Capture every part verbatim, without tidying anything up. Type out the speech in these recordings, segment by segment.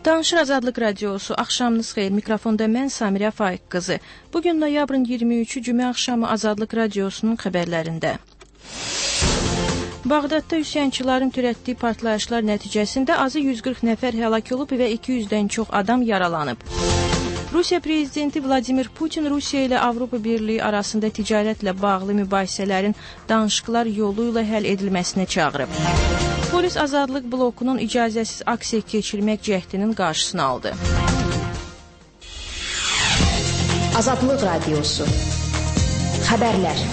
Danışır Azadlıq Radiosu, axşamınız xeyir. Mikrofonda mən Samirə Faiq qızı. Bugün noyabrın iyirmi üçü Cümə axşamı Azadlıq Radiosunun xəbərlərində. Bağdadda üsyançıların törətdiyi partlayışlar nəticəsində azı yüz qırx nəfər həlak olub və iki yüzdən çox adam yaralanıb. Rusiya prezidenti Vladimir Putin Rusiya ilə Avropa Birliyi arasında ticarətlə bağlı mübahisələrin danışıqlar yolu ilə həll edilməsinə çağırıb. Polis Azadlıq blokunun icazəsiz aksiya keçirmək cəhdinin qarşısını aldı. Azadlıq Radiosu. Xəbərlər.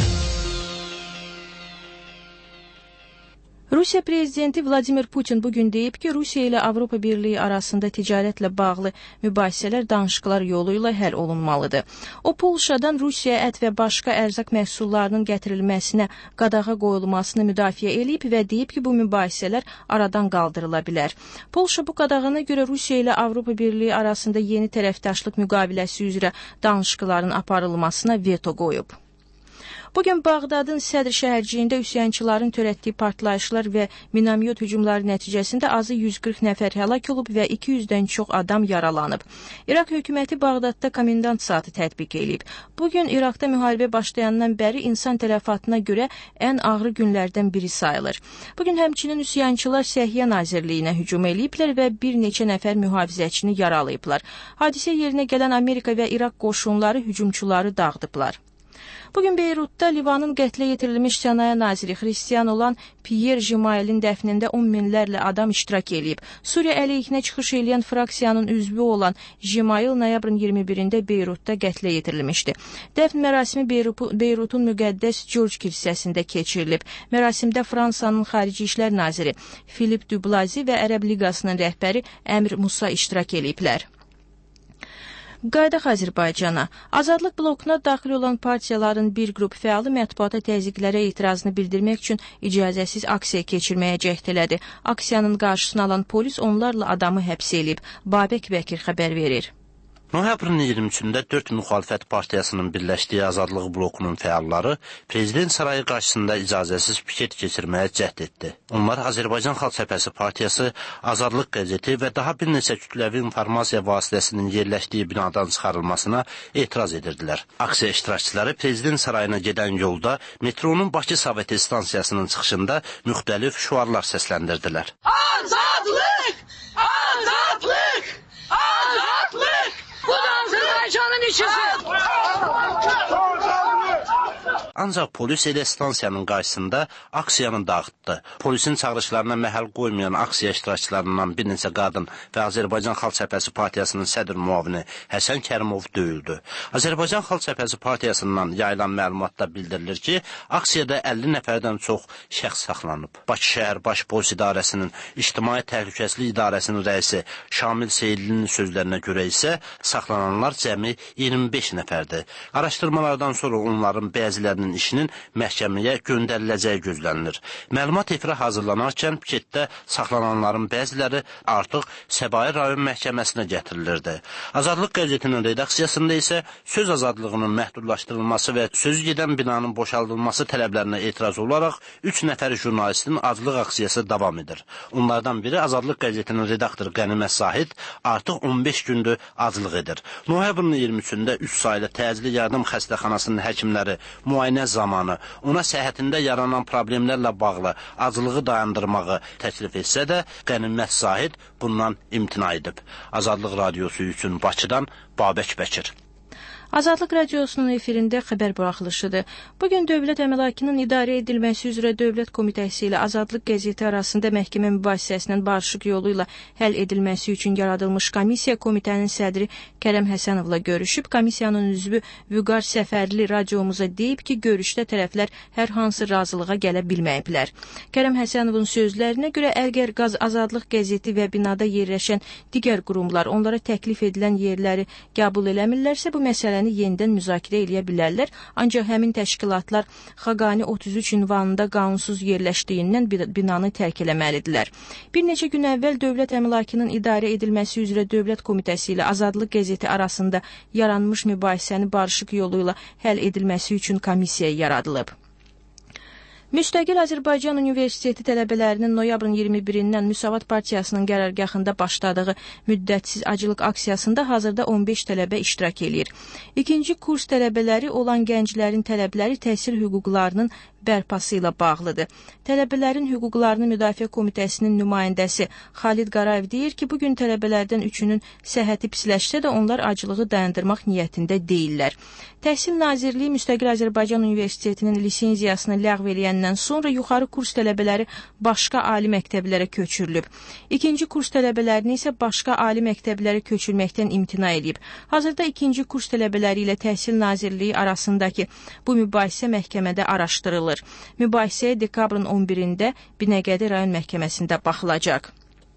Rusiya prezidenti Vladimir Putin bugün deyib ki, Rusiya ilə Avropa Birliyi arasında ticarətlə bağlı mübahisələr danışıqlar yolu ilə həll olunmalıdır. O, Polşadan Rusiyaya ət və başqa ərzaq məhsullarının gətirilməsinə qadağa qoyulmasını müdafiə edib və deyib ki, bu mübahisələr aradan qaldırıla bilər. Polşa bu qadağana görə Rusiya ilə Avropa Birliyi arasında yeni tərəfdaşlıq müqaviləsi üzrə danışıqların aparılmasına veto qoyub. Bugün Bağdadın Sədr şəhərciyində üsyançıların törətdiyi partlayışlar və minamyot hücumları nəticəsində azı yüz qırx nəfər həlak olub və iki yüzdən çox adam yaralanıb. İraq hökuməti Bağdadda komendant saatı tətbiq edib. Bugün İraqda müharibə başlayandan bəri insan tələfatına görə ən ağır günlərdən biri sayılır. Bugün həmçinin üsyançılar Səhiyyə Nazirliyinə hücum ediblər və bir neçə nəfər mühafizəçini yaralayıblar. Hadisə yerinə gələn Amerika və İraq qoşunları hücumçuları dağıdıblar. Bugün Beyrutda Livanın qətlə yetirilmiş sənaye naziri Xristiyan olan Pierre Jimailin dəfnində on minlərlə adam iştirak edib. Suriya əleyhinə çıxış edən fraksiyanın üzvü olan Jimail noyabrın iyirmi birində Beyrutda qətlə yetirilmişdi. Dəfn mərasimi Beyrutun müqəddəs George kilsəsində keçirilib. Mərasimdə Fransanın xarici işlər naziri Philip Dublazi və Ərəb Liqasının rəhbəri Əmir Musa iştirak ediblər. Qaydaq Azərbaycana. Azadlıq blokuna daxil olan partiyaların bir qrup fəalı mətbuata təzyiqlərə etirazını bildirmək üçün icazəsiz aksiya keçirməyə cəhd elədi. Aksiyanın qarşısını alan polis onlarla adamı həbs edib. Babək Bəkir xəbər verir. Noyabrın iyirmi üçündə dörd müxalifət partiyasının birləşdiyi Azadlıq blokunun fəalları Prezident sarayı qarşısında icazəsiz piket keçirməyə cəhd etdi. Onlar Azərbaycan Xalq Cəbhəsi partiyası, Azadlıq qəzeti və daha bir neçə kütləvi informasiya vasitəsinin yerləşdiyi binadan çıxarılmasına etiraz edirdilər. Aksiya iştirakçıları Prezident sarayına gedən yolda metronun Bakı Soveti stansiyasının çıxışında müxtəlif şüarlar səsləndirdilər. Azadlıq! Azadlıq! Azadlıq! Bu da Azərbaycanın işidir. Ancaq polis elə stansiyanın qarşısında aksiyanı dağıtdı. Polisin çağırışlarına məhəl qoymayan aksiya iştirakçılarından bir neçə qadın və Azərbaycan Xalq Cəbhəsi partiyasının sədr müavini Həsən Kərimov döyüldü. Azərbaycan Xalq Cəbhəsi partiyasından yayılan məlumatda bildirilir ki, aksiyada əlli nəfərdən çox şəxs saxlanıb. Bakı şəhər Baş Polis İdarəsinin İctimai Təhlükəsizlik İdarəsinin rəisi Şamil Seyidlinin sözlərinə görə isə saxlananlar cəmi iyirmi beş nəfərdir. Araşdırmalardan sonra onların bəzilərinin işinin məhkəməyə göndəriləcəyi gözlənilir. Məlumat efirə hazırlanarkən piketdə saxlananların bəziləri artıq Səbail rayon məhkəməsinə gətirilirdi. Azadlıq qəzetinin redaksiyasında isə söz azadlığının məhdudlaşdırılması və söz gedən binanın boşaldılması tələblərinə etiraz olaraq üç nəfər jurnalistin aclıq aksiyası davam edir. Onlardan biri Azadlıq qəzetinin redaktoru Qənimət Zahid artıq on beş gündür aclıq edir. Noyabrın iyirmi üçündə üç saylı təcili yardım xəstəxanasının həkimləri müayinə zamanı ona səhhətində yaranan problemlərlə bağlı acılığı dayandırmağı təklif etsə də Qənimət Zahid bundan imtina edib. Azadlıq Radiosu üçün Bakıdan Babək Bəkir. Azadlıq Radiosunun efirində xəbər buraxılışıdır. Bugün Dövlət Əmlakının idarə edilməsi üzrə Dövlət Komitəsi ilə Azadlıq qəzeti arasında məhkəmə mübahisəsinin barışıq yolu ilə həll edilməsi üçün yaradılmış komissiya komitənin sədri Kərəm Həsənovla görüşüb. Komissiyanın üzvü Vüqar Səfərli radiomuza deyib ki, görüşdə tərəflər hər hansı razılığa gələ bilməyiblər. Kərəm Həsənovun sözlərinə görə əgər qaz Azadlıq qəzeti və binada yerləşən digər qurumlar onlara təklif edilən yerləri qəbul eləmirlərsə, bu məsələ yenidən müzakirə eləyə bilərlər, ancaq həmin təşkilatlar Xaqani otuz üç ünvanında qanunsuz yerləşdiyindən binanı tərk eləməlidirlər. Bir neçə gün əvvəl Dövlət Əmlakının idarə edilməsi üzrə Dövlət Komitəsi ilə Azadlıq qəzeti arasında yaranmış mübahisəni barışıq yolu ilə həll edilməsi üçün komissiya yaradılıb. Müstəqil Azərbaycan Universiteti tələbələrinin noyabrın iyirmi birindən Müsavat Partiyasının qərargahında başladığı müddətsiz acılıq aksiyasında hazırda on beş tələbə iştirak edir. İkinci kurs tələbələri olan gənclərin tələbləri təhsil hüquqlarının bərpası ilə bağlıdır. Tələbələrin hüquqlarını müdafiə komitəsinin nümayəndəsi Xalid Qarayev deyir ki, bugün tələbələrdən üçünün səhhəti pisləşsə də onlar acılığı dayandırmaq niyyətində deyirlər. Təhsil Nazirliyi Müstəqil Azərbaycan Universitetinin lisenziyasını ləğv eləyəndən sonra yuxarı kurs tələbələri başqa ali məktəblərə köçürülüb. İkinci kurs tələbələrini isə başqa ali məktəblərə köçürməkdən imtina edib. Hazırda ikinci kurs tələbələri ilə Təhsil Nazirliyi arasındakı bu mübahisə məhkəmədə araşdırılır. Mübahisəyə dekabrın on birində Binəqədi rayon məhkəməsində baxılacaq.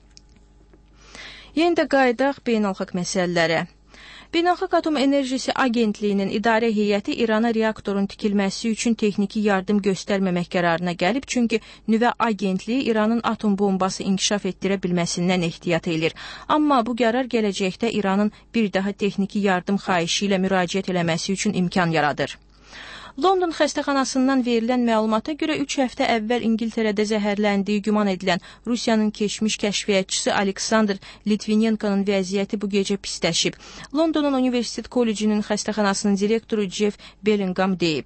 Yenə də qayıdaq beynəlxalq məsələlərə. Beynəlxalq Atom Enerjisi Agentliyinin idarə heyəti İrana reaktorun tikilməsi üçün texniki yardım göstərməmək qərarına gəlib, çünki nüvə agentliyi İranın atom bombası inkişaf etdirə bilməsindən ehtiyat edir. Amma bu qərar gələcəkdə İranın bir daha texniki yardım xahişi ilə müraciət eləməsi üçün imkan yaradır. London xəstəxanasından verilən məlumata görə üç həftə əvvəl İngiltərədə zəhərləndiyi güman edilən Rusiyanın keçmiş kəşfiyyatçısı Aleksandr Litvinenkonun vəziyyəti bu gecə pisləşib. Londonun Universitet Kollecinin xəstəxanasının direktoru Jeff Bellingham deyib.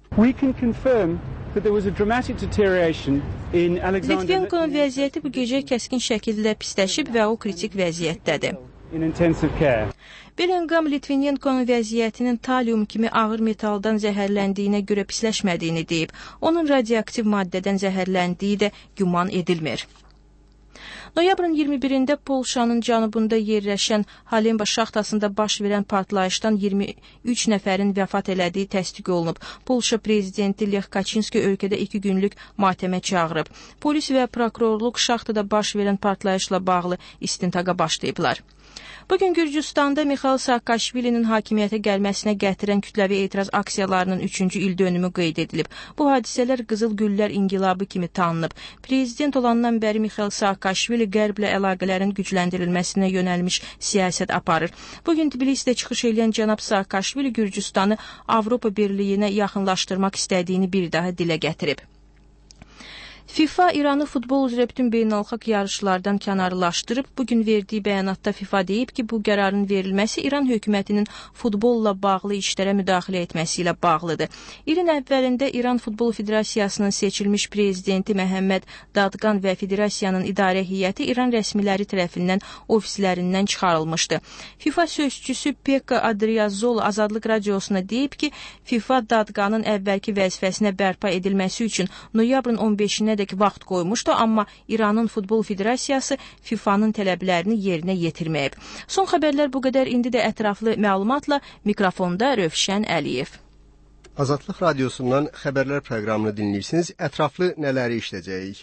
Litvinenkonun vəziyyəti bu gecə kəskin şəkildə pisləşib və o kritik vəziyyətdədir. Bellingham Litvinenkonun vəziyyətinin talium kimi ağır metaldan zəhərləndiyinə görə pisləşmədiyini deyib. Onun radioaktiv maddədən zəhərləndiyi də güman edilmir. Noyabrın iyirmi birində Polşanın cənubunda yerləşən Halemba şaxtasında baş verən partlayışdan iyirmi üç nəfərin vəfat elədiyi təsdiq olunub. Polşa prezidenti Lech Kaczynski ölkədə iki günlük matəmə çağırıb. Polis və prokurorluq şaxtada baş verən partlayışla bağlı istintaqa başlayıblar. Bugün Gürcüstanda Mixail Saakashvilinin hakimiyyətə gəlməsinə gətirən kütləvi etiraz aksiyalarının üçüncü il dönümü qeyd edilib. Bu hadisələr Qızıl Güllər inqilabı kimi tanınıb. Prezident olandan bəri Mixail Saakashvili qərblə əlaqələrin gücləndirilməsinə yönəlmiş siyasət aparır. Bugün Tbilisidə çıxış edən cənab Saakashvili Gürcüstanı Avropa Birliyinə yaxınlaşdırmaq istədiyini bir daha dilə gətirib. FIFA İranı futbol üzrə bütün beynəlxalq yarışlardan kənarlaşdırıb. Bugün verdiyi bəyanatda FIFA deyib ki, bu qərarın verilməsi İran hökumətinin futbolla bağlı işlərə müdaxilə etməsi ilə bağlıdır. İlin əvvəlində İran Futbol Federasiyasının seçilmiş prezidenti Məhəmməd Dadqan və federasiyanın idarə heyəti İran rəsmiləri tərəfindən ofislərindən çıxarılmışdı. FIFA sözçüsü Pekka Adriazol Azadlıq Radiosuna deyib ki, FIFA Dadqanın əvvəlki vəzifəsinə bərpa edilməsi üçün noyabrın on beşinə dək vaxt qoymuşdu, amma İranın Futbol Federasiyası FIFA'nın tələblərini yerinə yetirməyib. Son xəbərlər bu qədər. İndi də ətraflı məlumatla mikrofonda Rövşən Əliyev. Azadlıq Radiosundan xəbərlər proqramını dinləyirsiniz. Ətraflı nələri işləyəcəyik?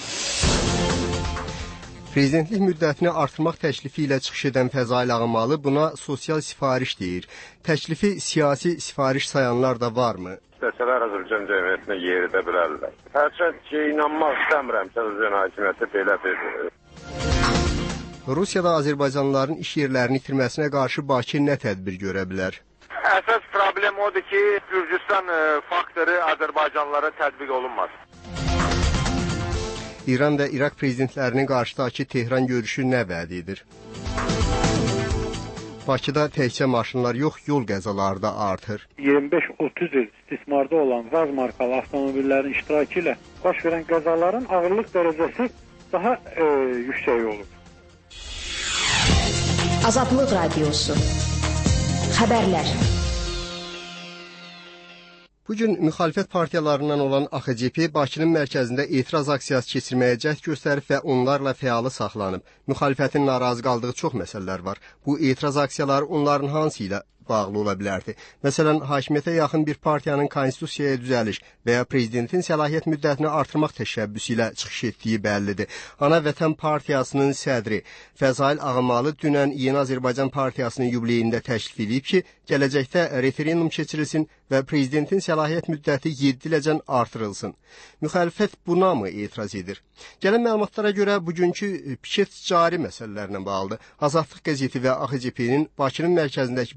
Prezidentlik müddətini artırmaq təklifi ilə çıxış edən Fəzail Ağamalı buna sosial sifariş deyir. Təklifi siyasi sifariş sayanlar da varmı? İstəsələr Azərbaycan cəmiyyətinə yeridə bilərlər. Hərçənd ki, inanmaq istəmirəm ki, Azərbaycan hakimiyyəti belə bir... Rusiyada Azərbaycanlıların iş yerlərini itirməsinə qarşı Bakı nə tədbir görə bilər? Əsas problem odur ki, Gürcüstan faktoru Azərbaycanlılara tətbiq olunmaz. İran və İraq prezidentlərinin qarşıdakı Tehran görüşü nə vəd edir? Bakıda təkcə maşınlar yox, yol qəzaları da artır. iyirmi beş otuz il istismarda olan Vaz markalı avtomobillərin iştirakı ilə baş verən qəzaların ağırlıq dərəcəsi daha e, yüksək olur. Azadlıq Radiosu. Xəbərlər. Bugün müxalifət partiyalarından olan A X C P Bakının mərkəzində etiraz aksiyası keçirməyə cəhd göstərib və onlarla fəalı saxlanıb. Müxalifətin narazı qaldığı çox məsələlər var. Bu etiraz aksiyaları onların hansı ilə bağlı ola bilərdi? Məsələn, hakimiyyətə yaxın bir partiyanın konstitusiyaya düzəliş və ya prezidentin səlahiyyət müddətini artırmaq təşəbbüsü ilə çıxış etdiyi bəllidir. Ana Vətən Partiyasının sədri Fəzail Ağamalı dünən Yeni Azərbaycan Partiyasının yubileyində təklif edib ki, gələcəkdə referendum keçirilsin və prezidentin səlahiyyət müddəti yeddi iləcən artırılsın. Müxalifət buna mı etiraz edir? Gələn məlumatlara görə bugünkü piket cari məsələlərlə bağlıdır. Azadlıq qəzeti və A X C P'nin Bakının mərkəzindəki binadan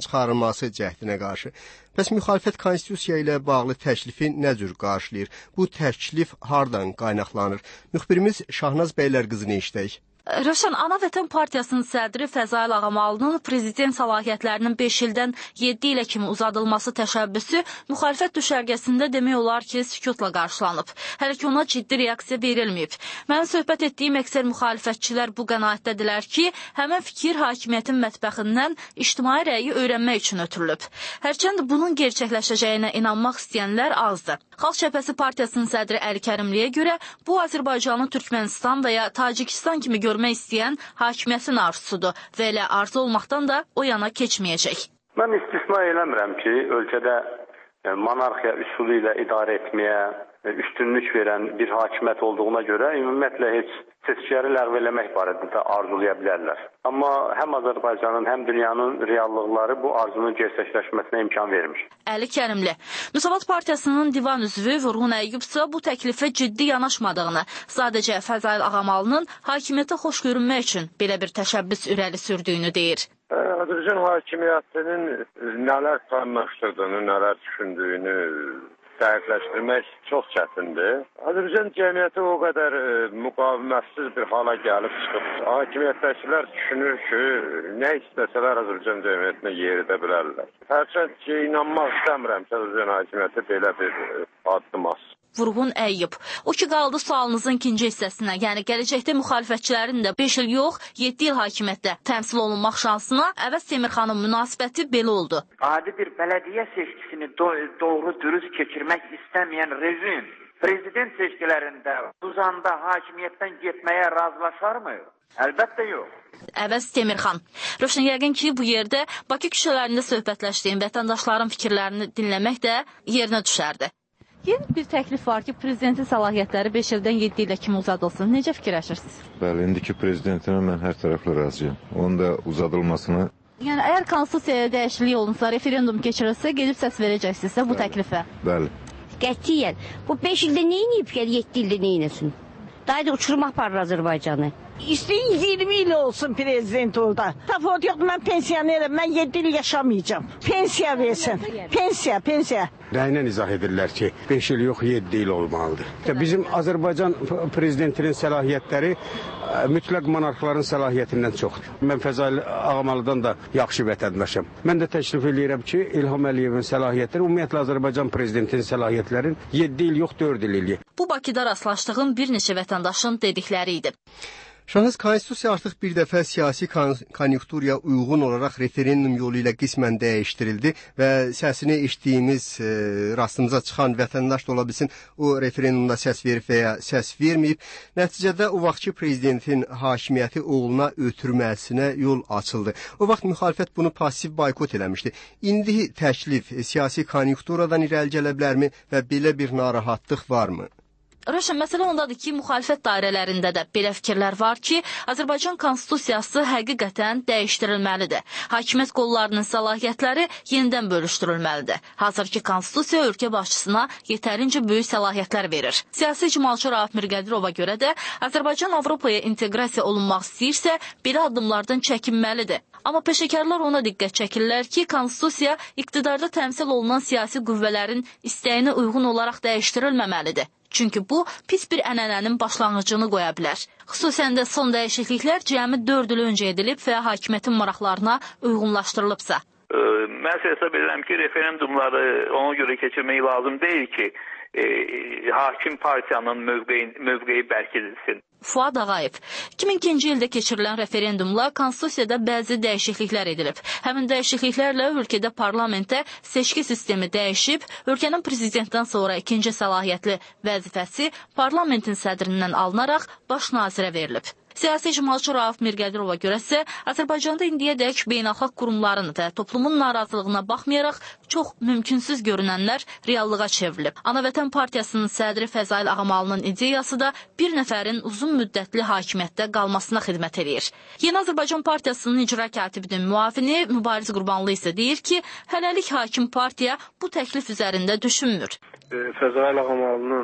çıxarılması cəhdinə qarşı. Bəs müxalifət konstitusiya ilə bağlı təklifi nə cür qarşılayır? Bu təklif hardan qaynaqlanır? Müxbirimiz Şahnaz Bəylərqızını işləyik. Rövşən, Ana Vətən Partiyasının sədri Fəzail Ağamalının prezident səlahiyyətlərinin beş ildən yeddi ilə kimi uzadılması təşəbbüsü müxalifət düşərgəsində demək olar ki, sükutla qarşılanıb. Hələ ki, ona ciddi reaksiya verilməyib. Mənim söhbət etdiyim əksər müxalifətçilər bu qənaətdədirlər ki, həmən fikir hakimiyyətin mətbəxindən ictimai rəyi öyrənmək üçün ötürülüb. Hərçənd bunun gerçəkləşəcəyinə inanmaq istəyənlər azdır. Xalq Cəbhəsi Partiyasının sədri Əli Kərimliyə görə bu Azərbaycanı Türkmənistan və ya Tacikistan kimi görmək istəyən hakimiyyətin arzusudur və elə arzu olmaqdan da o yana keçməyəcək. Mən istisna eləmirəm ki, ölkədə monarxiya üsulu ilə idarə etməyə üstünlük verən bir hakimiyyət olduğuna görə ümumiyyətlə heç seçkiləri ləğv eləmək barədə arzulaya bilərlər. Amma həm Azərbaycanın, həm dünyanın reallıqları bu arzunun gerçəkləşməsinə imkan vermiş. Əli Kərimli. Müsavat Partiyasının divan üzvü Vurğun Əyyubsa bu təklifə ciddi yanaşmadığını, sadəcə Fəzail Ağamalının hakimiyyətə xoş görünmək üçün belə bir təşəbbüs irəli sürdüyünü deyir. Azərbaycan hakimiyyətinin nələr planlaşdırdığını, nələr düşündüyünü dəqiqləşdirmək çox çətindir. Azərbaycan cəmiyyəti o qədər müqavimətsiz bir hala gəlib çıxıb. Hakimiyyətdəkilər düşünür ki, nə istəsələr Azərbaycan cəmiyyətinə yeridə bilərlər. Hərçənd ki, inanmaq istəmirəm ki, Azərbaycan hakimiyyəti belə bir addım atsın. Vurğun Əyyub. O ki, qaldı sualınızın ikinci hissəsinə, yəni gələcəkdə müxalifətçilərin də beş il yox, yeddi il hakimiyyətdə təmsil olunmaq şansına Əvəz Temirxanın münasibəti belə oldu. Adi bir bələdiyyə seçkisini do doğru dürüst keçirmək istəməyən rejim prezident seçkilərində uzanda hakimiyyətdən getməyə razılaşarmı? Əlbəttə yox. Əvəz Temirxan. Rövşən, yəqin ki, bu yerdə Bakı küçələrində söhbətləşdiyim vətəndaşların fikirlərini dinləmək də yerinə düşərdi. Yeni bir təklif var ki, prezidentin səlahiyyətləri beş ildən yeddi ilə kimi uzadılsın. Necə fikirləşirsiniz? Bəli, indiki prezidentinə mən hər tərəflə razıyam. Onun da uzadılmasını... Yəni, əgər konstitusiyaya dəyişiklik olunsa, referendum keçirilsə, gedib səs verəcəksinizsə bu təklifə? Bəli. Qətiyyən. Bu beş ildə neyiniyib gəl, yeddi ildə neyinəsin? Daha da uçurmaq aparır Azərbaycanı. İstəyin iyirmi il olsun prezident orada. Tafot yox, mən pensiyonerim, mən yeddi il yaşamayacağım. Pensiya versin, pensiya, pensiya. Rəylə izah edirlər ki, beş il yox, yeddi il olmalıdır. Bizim Azərbaycan prezidentinin səlahiyyətləri mütləq monarxların səlahiyyətindən çoxdur. Mən Fəzail Ağamalıdan da yaxşı vətəndaşım. Mən də təklif edirəm ki, İlham Əliyevin səlahiyyətləri, ümumiyyətlə Azərbaycan prezidentinin səlahiyyətlərin yeddi il yox, dörd il eləyir. Bu Bakıda rastlaşdığım bir neçə vətəndaşın dedikləri idi. Şahıs konstitusiya artıq bir dəfə siyasi konjunkturaya uyğun olaraq referendum yolu ilə qismən dəyişdirildi və səsini eşitdiyimiz e, rastımıza çıxan vətəndaş da ola bilsin, o referendumda səs verib və ya səs verməyib. Nəticədə o vaxtki prezidentin hakimiyyəti oğluna ötürməsinə yol açıldı. O vaxt müxalifət bunu pasiv boykot eləmişdi. İndi təklif siyasi konjunkturadan irəli gələ bilərmi və belə bir narahatlıq varmı? Rövşən, məsələ ondadır ki, müxalifət dairələrində də belə fikirlər var ki, Azərbaycan konstitusiyası həqiqətən dəyişdirilməlidir. Hakimiyyət qollarının səlahiyyətləri yenidən bölüşdürülməlidir. Hazırki konstitusiya ölkə başçısına yetərincə böyük səlahiyyətlər verir. Siyasi icmalçı Rauf Mirqədirova görə də Azərbaycan Avropaya inteqrasiya olunmaq istəyirsə, belə addımlardan çəkinməlidir. Amma peşəkarlar ona diqqət çəkirlər ki, konstitusiya iqtidarda təmsil olunan siyasi qüvvələrin istəyinə uyğun olaraq dəyişdirilməməlidir. Çünki bu, pis bir ənənənin başlanğıcını qoya bilər. Xüsusən də son dəyişikliklər cəmi dörd il öncə edilib və hakimiyyətin maraqlarına uyğunlaşdırılıbsa. Mən hesab edirəm ki, referendumları ona görə keçirmək lazım deyil ki, e, hakim partiyanın mövqeyi, mövqeyi bərkidilsin. Fuad Ağayev. iki min ikinci ildə keçirilən referendumla konstitusiyada bəzi dəyişikliklər edilib. Həmin dəyişikliklərlə ölkədə parlamentdə seçki sistemi dəyişib, ölkənin prezidentdən sonra ikinci səlahiyyətli vəzifəsi parlamentin sədrindən alınaraq baş nazirə verilib. Siyasi icmalçı Rauf Mirqədirova görəsə, Azərbaycanda indiyədək beynəlxalq qurumların və toplumun narazılığına baxmayaraq çox mümkünsüz görünənlər reallığa çevrilib. Ana Vətən Partiyasının sədri Fəzail Ağamalının ideyası da bir nəfərin uzun müddətli hakimiyyətdə qalmasına xidmət edir. Yeni Azərbaycan Partiyasının icra katibinin müavini Mübariz Qurbanlı isə deyir ki, hələlik hakim partiya bu təklif üzərində düşünmür. Fəzail Ağamalının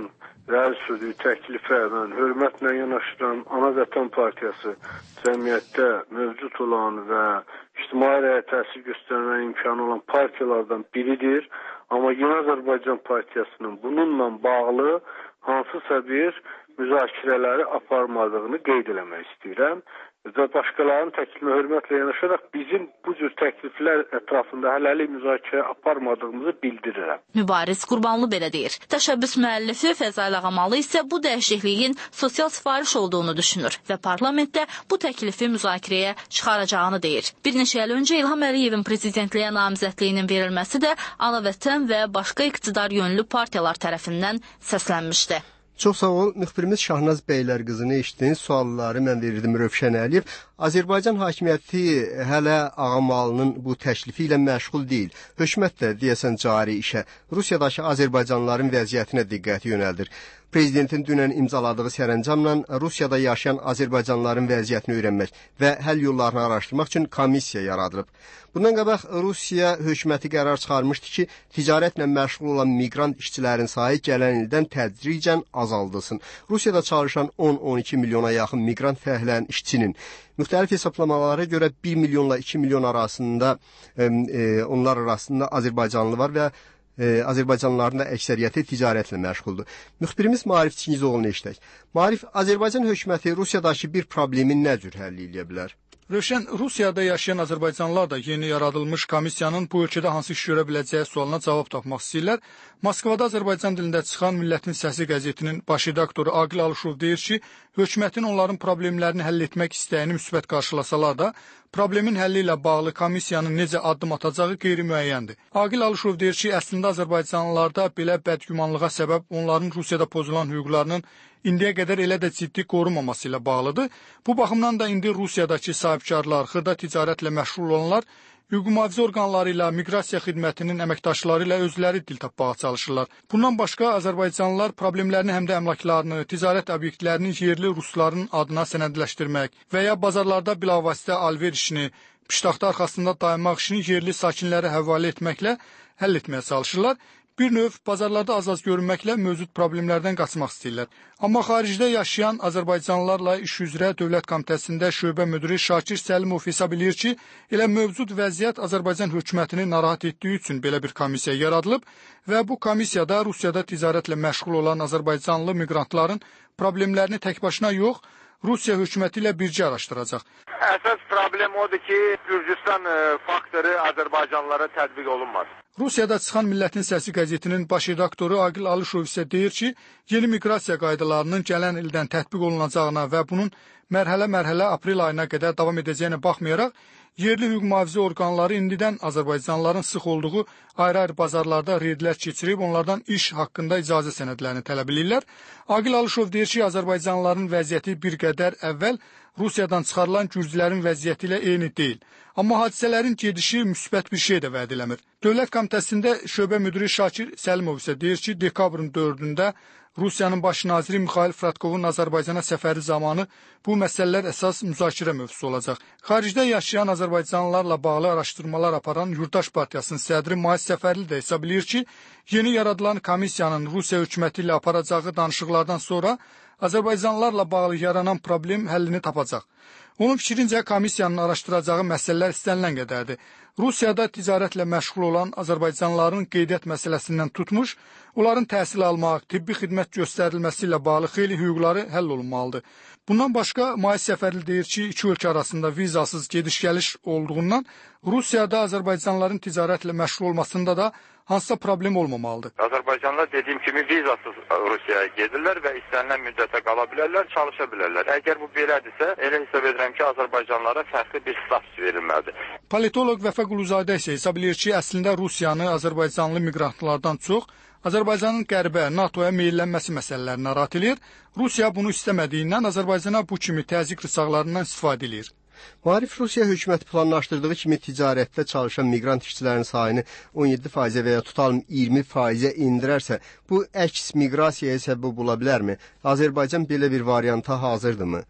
rəis təklifə mən hörmətlə yanaşıram. Ana Vətən Partiyası cəmiyyətdə mövcud olan və ictimai rəyə təsir göstərmə imkanı olan partiyalardan biridir. Amma Yeni Azərbaycan Partiyasının bununla bağlı hansısa bir müzakirələri aparmadığını qeyd eləmək istəyirəm. Və başqalarının təklifinə hörmətlə yanaşaraq bizim bu cür təkliflər ətrafında hələlik müzakirə aparmadığımızı bildirirəm. Mübariz Qurbanlı belə deyir. Təşəbbüs müəllifi Fəzail Ağamalı isə bu dəyişikliyin sosial sifariş olduğunu düşünür və parlamentdə bu təklifi müzakirəyə çıxaracağını deyir. Bir neçə il öncə İlham Əliyevin prezidentliyə namizədliyinin verilməsi də Ana Vətən və başqa iqtidar yönlü partiyalar tərəfindən səslənmişdi. Çox sağ ol. Müxbirimiz Şahnaz Bəylərqızını eşitdiniz. Sualları mən verirdim Rövşən Əliyev. Azərbaycan hakimiyyəti hələ Ağamalının bu təklifi ilə məşğul deyil. Hökumət də deyəsən cari işə, Rusiyadakı azərbaycanlıların vəziyyətinə diqqəti yönəldir. Prezidentin dünən imzaladığı sərəncamla Rusiyada yaşayan azərbaycanlıların vəziyyətini öyrənmək və həll yollarını araşdırmaq üçün komissiya yaradılıb. Bundan qabaq Rusiya hökuməti qərar çıxarmışdı ki, ticarətlə məşğul olan miqrant işçilərin sayı gələn ildən tədricən azaldılsın. Rusiyada çalışan on on iki milyona yaxın miqrant fəhlənin işçinin müxtəlif hesablamalara görə bir milyonla iki milyon arasında e, e, onlar arasında azərbaycanlı var və e, azərbaycanlıların da əksəriyyəti ticarətlə məşğuldur. Müxbirimiz Maarif Çingizoğlu'nu eşitək. Maarif, Azərbaycan hökuməti Rusiyadakı bir problemi nə cür həll edə bilər? Rövşən, Rusiyada yaşayan azərbaycanlılar da yeni yaradılmış komissiyanın bu ölkədə hansı iş görə biləcəyi sualına cavab tapmaq istəyirlər. Moskvada Azərbaycan dilində çıxan Millətin Səsi qəzetinin baş redaktoru Aqil Alışov deyir ki, hökumətin onların problemlərini həll etmək istəyini müsbət qarşılasalar da, problemin həlli ilə bağlı komissiyanın necə addım atacağı qeyri-müəyyəndir. Aqil Alışov deyir ki, əslində azərbaycanlılarda belə bədgümanlığa səbəb onların Rusiyada pozulan hüquqlarının indiyə qədər elə də ciddi qorunmaması ilə bağlıdır. Bu baxımdan da indi Rusiyadakı sahibkarlar, xırda ticarətlə məşğul olanlar hüquq-mühafizə orqanları ilə, miqrasiya xidmətinin əməkdaşları ilə özləri dil tapmağa çalışırlar. Bundan başqa Azərbaycanlılar problemlərini həm də əmlaklarını, ticarət obyektlərini yerli rusların adına sənədləşdirmək və ya bazarlarda bilavasitə alver işini, piştaxta arxasında dayanmaq işini yerli sakinlərə həvalə etməklə həll etməyə çalışırlar. Bir növ bazarlarda az-az görünməklə mövcud problemlərdən qaçmaq istəyirlər. Amma xaricdə yaşayan azərbaycanlılarla iş üzrə Dövlət Komitəsində şöbə müdiri Şakir Səlimov hesab edir ki, elə mövcud vəziyyət Azərbaycan hökumətini narahat etdiyi üçün belə bir komissiya yaradılıb və bu komissiyada Rusiyada ticarətlə məşğul olan azərbaycanlı miqrantların problemlərini tək başına yox, Rusiya hökuməti ilə bircə araşdıracaq. Əsas problem odur ki, Gürcüstan faktoru Azərbaycanlılara tətbiq olunmaz. Rusiyada çıxan Millətin Səsi qəzetinin baş redaktoru Aqil Alışov isə deyir ki, yeni miqrasiya qaydalarının gələn ildən tətbiq olunacağına və bunun mərhələ-mərhələ aprel ayına qədər davam edəcəyinə baxmayaraq, yerli hüquq-mühafizə orqanları indidən azərbaycanlıların sıx olduğu ayrı-ayrı bazarlarda reydlər keçirib onlardan iş haqqında icazə sənədlərini tələb edirlər. Aqil Alışov deyir ki, azərbaycanlıların vəziyyəti bir qədər əvvəl Rusiyadan çıxarılan gürcülərin vəziyyəti ilə eyni deyil. Amma hadisələrin gedişi müsbət bir şey də vəd eləmir. Dövlət Komitəsində şöbə müdiri Şakir Səlimov isə deyir ki, dekabrın dördündə Rusiyanın baş naziri Mixail Fradkovun Azərbaycana səfəri zamanı bu məsələlər əsas müzakirə mövzusu olacaq. Xaricdə yaşayan azərbaycanlılarla bağlı araşdırmalar aparan Yurttaş Partiyasının sədri Mahis Səfərli də hesab edir ki, yeni yaradılan komissiyanın Rusiya hökuməti ilə aparacağı danışıqlardan sonra azərbaycanlılarla bağlı yaranan problem həllini tapacaq. Onun fikrincə komissiyanın araşdıracağı məsələlər istənilən qədərdir. Rusiyada ticarətlə məşğul olan azərbaycanlıların qeydiyyat məsələsindən tutmuş, onların təhsil almaq, tibbi xidmət göstərilməsi ilə bağlı xeyli hüquqları həll olunmalıdır. Bundan başqa Mahis Səfərli deyir ki, iki ölkə arasında vizasız gediş-gəliş olduğundan Rusiyada azərbaycanlıların ticarətlə məşğul olmasında da hansısa problem olmamalıdır. Azərbaycanlılar dediyim kimi vizasız Rusiyaya gedirlər və istənilən müddətə qala bilərlər, çalışa bilərlər. Əgər bu belədirsə, elə hesab edirəm ki, azərbaycanlılara fərqli bir status verilməlidir. Politoloq Vəfa Quluzadə isə hesab edir ki, əslində Rusiyanı azərbaycanlı miqrantlardan çox Azərbaycanın qərbə, NATOya meyllənməsi məsələlərini narahat edir. Rusiya bunu istəmədiyindən Azərbaycana bu kimi təzyiq rısaqlarından istifadə edir. Maarif, Rusiya hökuməti planlaşdırdığı kimi ticarətdə çalışan miqrant işçilərin sayını on yeddi faizə və ya tutalım iyirmi faizə indirərsə, bu əks miqrasiyaya səbəb ola bilərmi? Azərbaycan belə bir varianta hazırdırmı?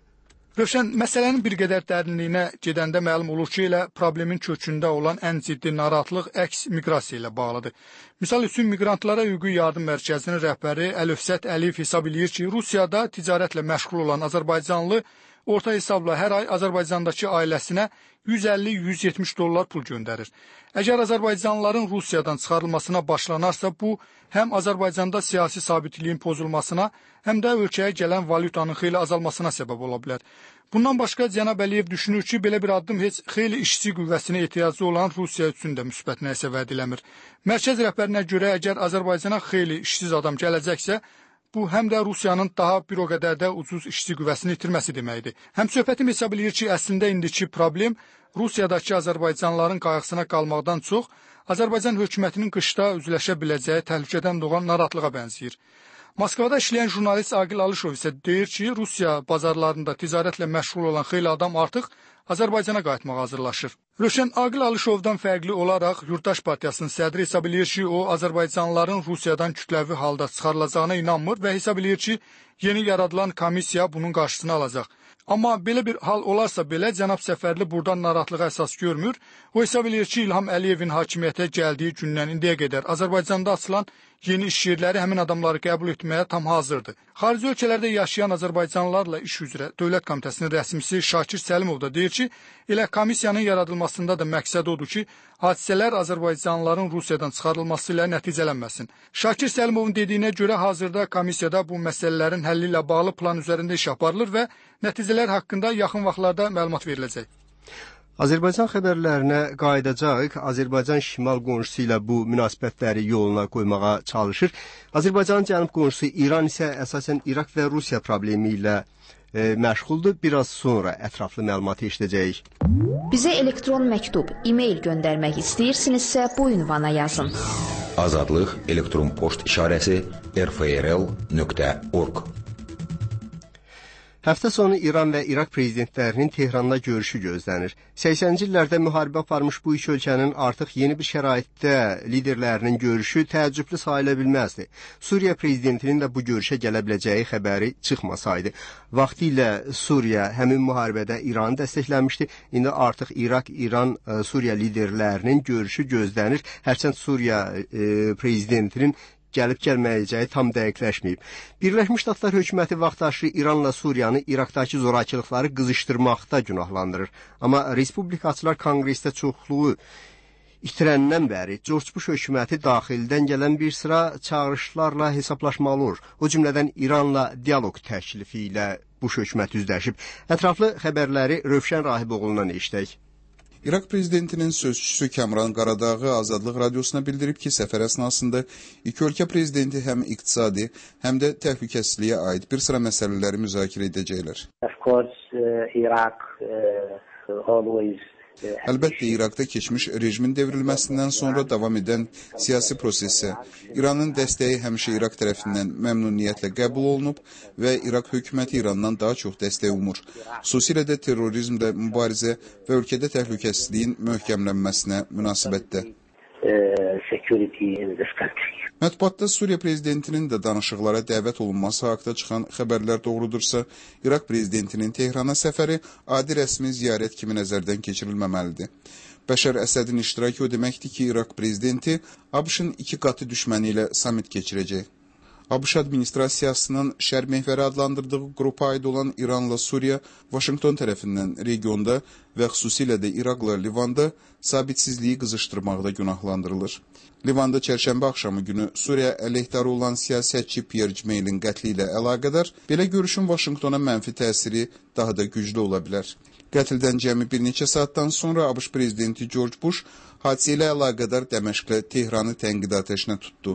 Rövşən, məsələnin bir qədər dərinliyinə gedəndə məlum olur ki, elə problemin kökündə olan ən ciddi narahatlıq əks miqrasiya ilə bağlıdır. Misal üçün, Miqrantlara Hüquqi Yardım Mərkəzinin rəhbəri Əlövsət Əliyev hesab edir ki, Rusiyada ticarətlə məşğul olan Azərbaycanlı orta hesabla hər ay Azərbaycandakı ailəsinə yüz əlli yüz yetmiş dollar pul göndərir. Əgər Azərbaycanlıların Rusiyadan çıxarılmasına başlanarsa, bu həm Azərbaycanda siyasi sabitliyin pozulmasına, həm də ölkəyə gələn valyutanın xeyli azalmasına səbəb ola bilər. Bundan başqa Cənab Əliyev düşünür ki, belə bir addım heç xeyli işçi qüvvəsinə ehtiyacı olan Rusiya üçün də müsbət nəsə vəd eləmir. Mərkəz rəhbərinə görə əgər Azərbaycana xeyli işsiz adam gələcəksə, bu həm də Rusiyanın daha bir o qədər də ucuz işçi qüvvəsini itirməsi deməkdir. Həm söhbətim hesab edir ki, əslində indiki problem Rusiyadakı Azərbaycanlıların qayğısına qalmaqdan çox Azərbaycan hökumətinin qışda üzləşə biləcəyi təhlükədən doğan narahatlığa bənzəyir. Moskvada işləyən jurnalist Aqil Alışov isə deyir ki, Rusiya bazarlarında ticarətlə məşğul olan xeyli adam artıq Azərbaycana qayıtmağa hazırlaşır. Rövşən, Aqil Alışovdan fərqli olaraq Yurttaş Partiyasının sədri hesab edir ki, o Azərbaycanlıların Rusiyadan kütləvi halda çıxarılacağına inanmır və hesab edir ki, yeni yaradılan komissiya bunun qarşısını alacaq. Amma belə bir hal olarsa belə, cənab Səfərli buradan narahatlığa əsas görmür. O hesab edir ki, İlham Əliyevin hakimiyyətə gəldiyi gündən indiyə qədər Azərbaycanda açılan yeni iş yerləri həmin adamları qəbul etməyə tam hazırdır. Xarici ölkələrdə yaşayan Azərbaycanlılarla iş üzrə Dövlət Komitəsinin rəsmisi Şakir Səlimov da deyir ki, elə komissiyanın yaradılmasında da məqsəd odur ki, hadisələr Azərbaycanlıların Rusiyadan çıxarılması ilə nəticələnməsin. Şakir Səlimovun dediyinə görə hazırda komissiyada bu məsələlərin həlli ilə bağlı plan üzərində iş aparılır və nəticələr haqqında yaxın vaxtlarda məlumat veriləcək. Azərbaycan xəbərlərinə qayıdacaq. Azərbaycan şimal qonşusu ilə bu münasibətləri yoluna qoymağa çalışır. Azərbaycanın cənub qonşusu İran isə əsasən İraq və Rusiya problemi ilə e, məşğuldur. Biraz sonra ətraflı məlumatı eşidəcəyik. Bizə elektron məktub, e-mail göndərmək istəyirsinizsə bu ünvana yazın. Azadlıq elektron poçt işarəsi r f r l nöqtə org. Həftə sonu İran və İraq prezidentlərinin Tehranda görüşü gözlənir. səksəninci illərdə müharibə aparmış bu iki ölkənin artıq yeni bir şəraitdə liderlərinin görüşü təəccüblü sayıla bilməzdi. Suriya prezidentinin də bu görüşə gələ biləcəyi xəbəri çıxmasaydı. Vaxtilə Suriya həmin müharibədə İranı dəstəkləmişdi. İndi artıq İraq, İran, Suriya liderlərinin görüşü gözlənir. Hərçənd Suriya e, prezidentinin gəlib gəlməyəcəyi tam dəqiqləşməyib. Birləşmiş Ştatlar hökuməti vaxtaşırı İranla Suriyanı İraqdakı zorakılıqları qızışdırmaqda günahlandırır. Amma Respublikaçılar Konqresdə çoxluğu itirəndən bəri George Bush hökuməti daxildən gələn bir sıra çağırışlarla hesablaşmalı olur. O cümlədən İranla dialoq təklifi ilə Bush hökuməti üzləşib. Ətraflı xəbərləri Rövşən Rahiboğlu'ndan eşidək. İraq prezidentinin sözçüsü Kəmran Qaradağı Azadlıq Radiosuna bildirib ki, səfər əsnasında iki ölkə prezidenti həm iqtisadi, həm də təhlükəsizliyə aid bir sıra məsələləri müzakirə edəcəklər. Of course, uh, Iraq uh, always Əlbəttə, İraqda keçmiş rejimin devrilməsindən sonra davam edən siyasi prosesə İranın dəstəyi həmişə İraq tərəfindən məmnuniyyətlə qəbul olunub və İraq hökuməti İrandan daha çox dəstək umur. Xüsusilə də terrorizmlə mübarizə və ölkədə təhlükəsizliyin möhkəmlənməsinə münasibətdə. Mətbuatda Suriya prezidentinin də danışıqlara dəvət olunması haqda çıxan xəbərlər doğrudursa, İraq prezidentinin Tehrana səfəri adi rəsmi ziyarət kimi nəzərdən keçirilməməlidir. Bəşər Əsədin iştirakı o deməkdir ki, İraq prezidenti ABŞ-ın iki qatı düşməni ilə samit keçirəcək. ABŞ administrasiyasının şər məhvəri adlandırdığı qrupa aid olan İranla Suriya, Vaşinqton tərəfindən regionda və xüsusilə də İraqla Livanda sabitsizliyi qızışdırmaqda günahlandırılır. Livanda çərşənbə axşamı günü Suriya əleyhdarı olan siyasətçi Pierre Cmeylin qətli ilə əlaqədar belə görüşün Vaşinqtona mənfi təsiri daha da güclü ola bilər. Qətldən cəmi bir neçə saatdan sonra ABŞ prezidenti George Bush hadisə ilə əlaqədar Dəməşqlə Tehranı tənqid atəşinə tutdu.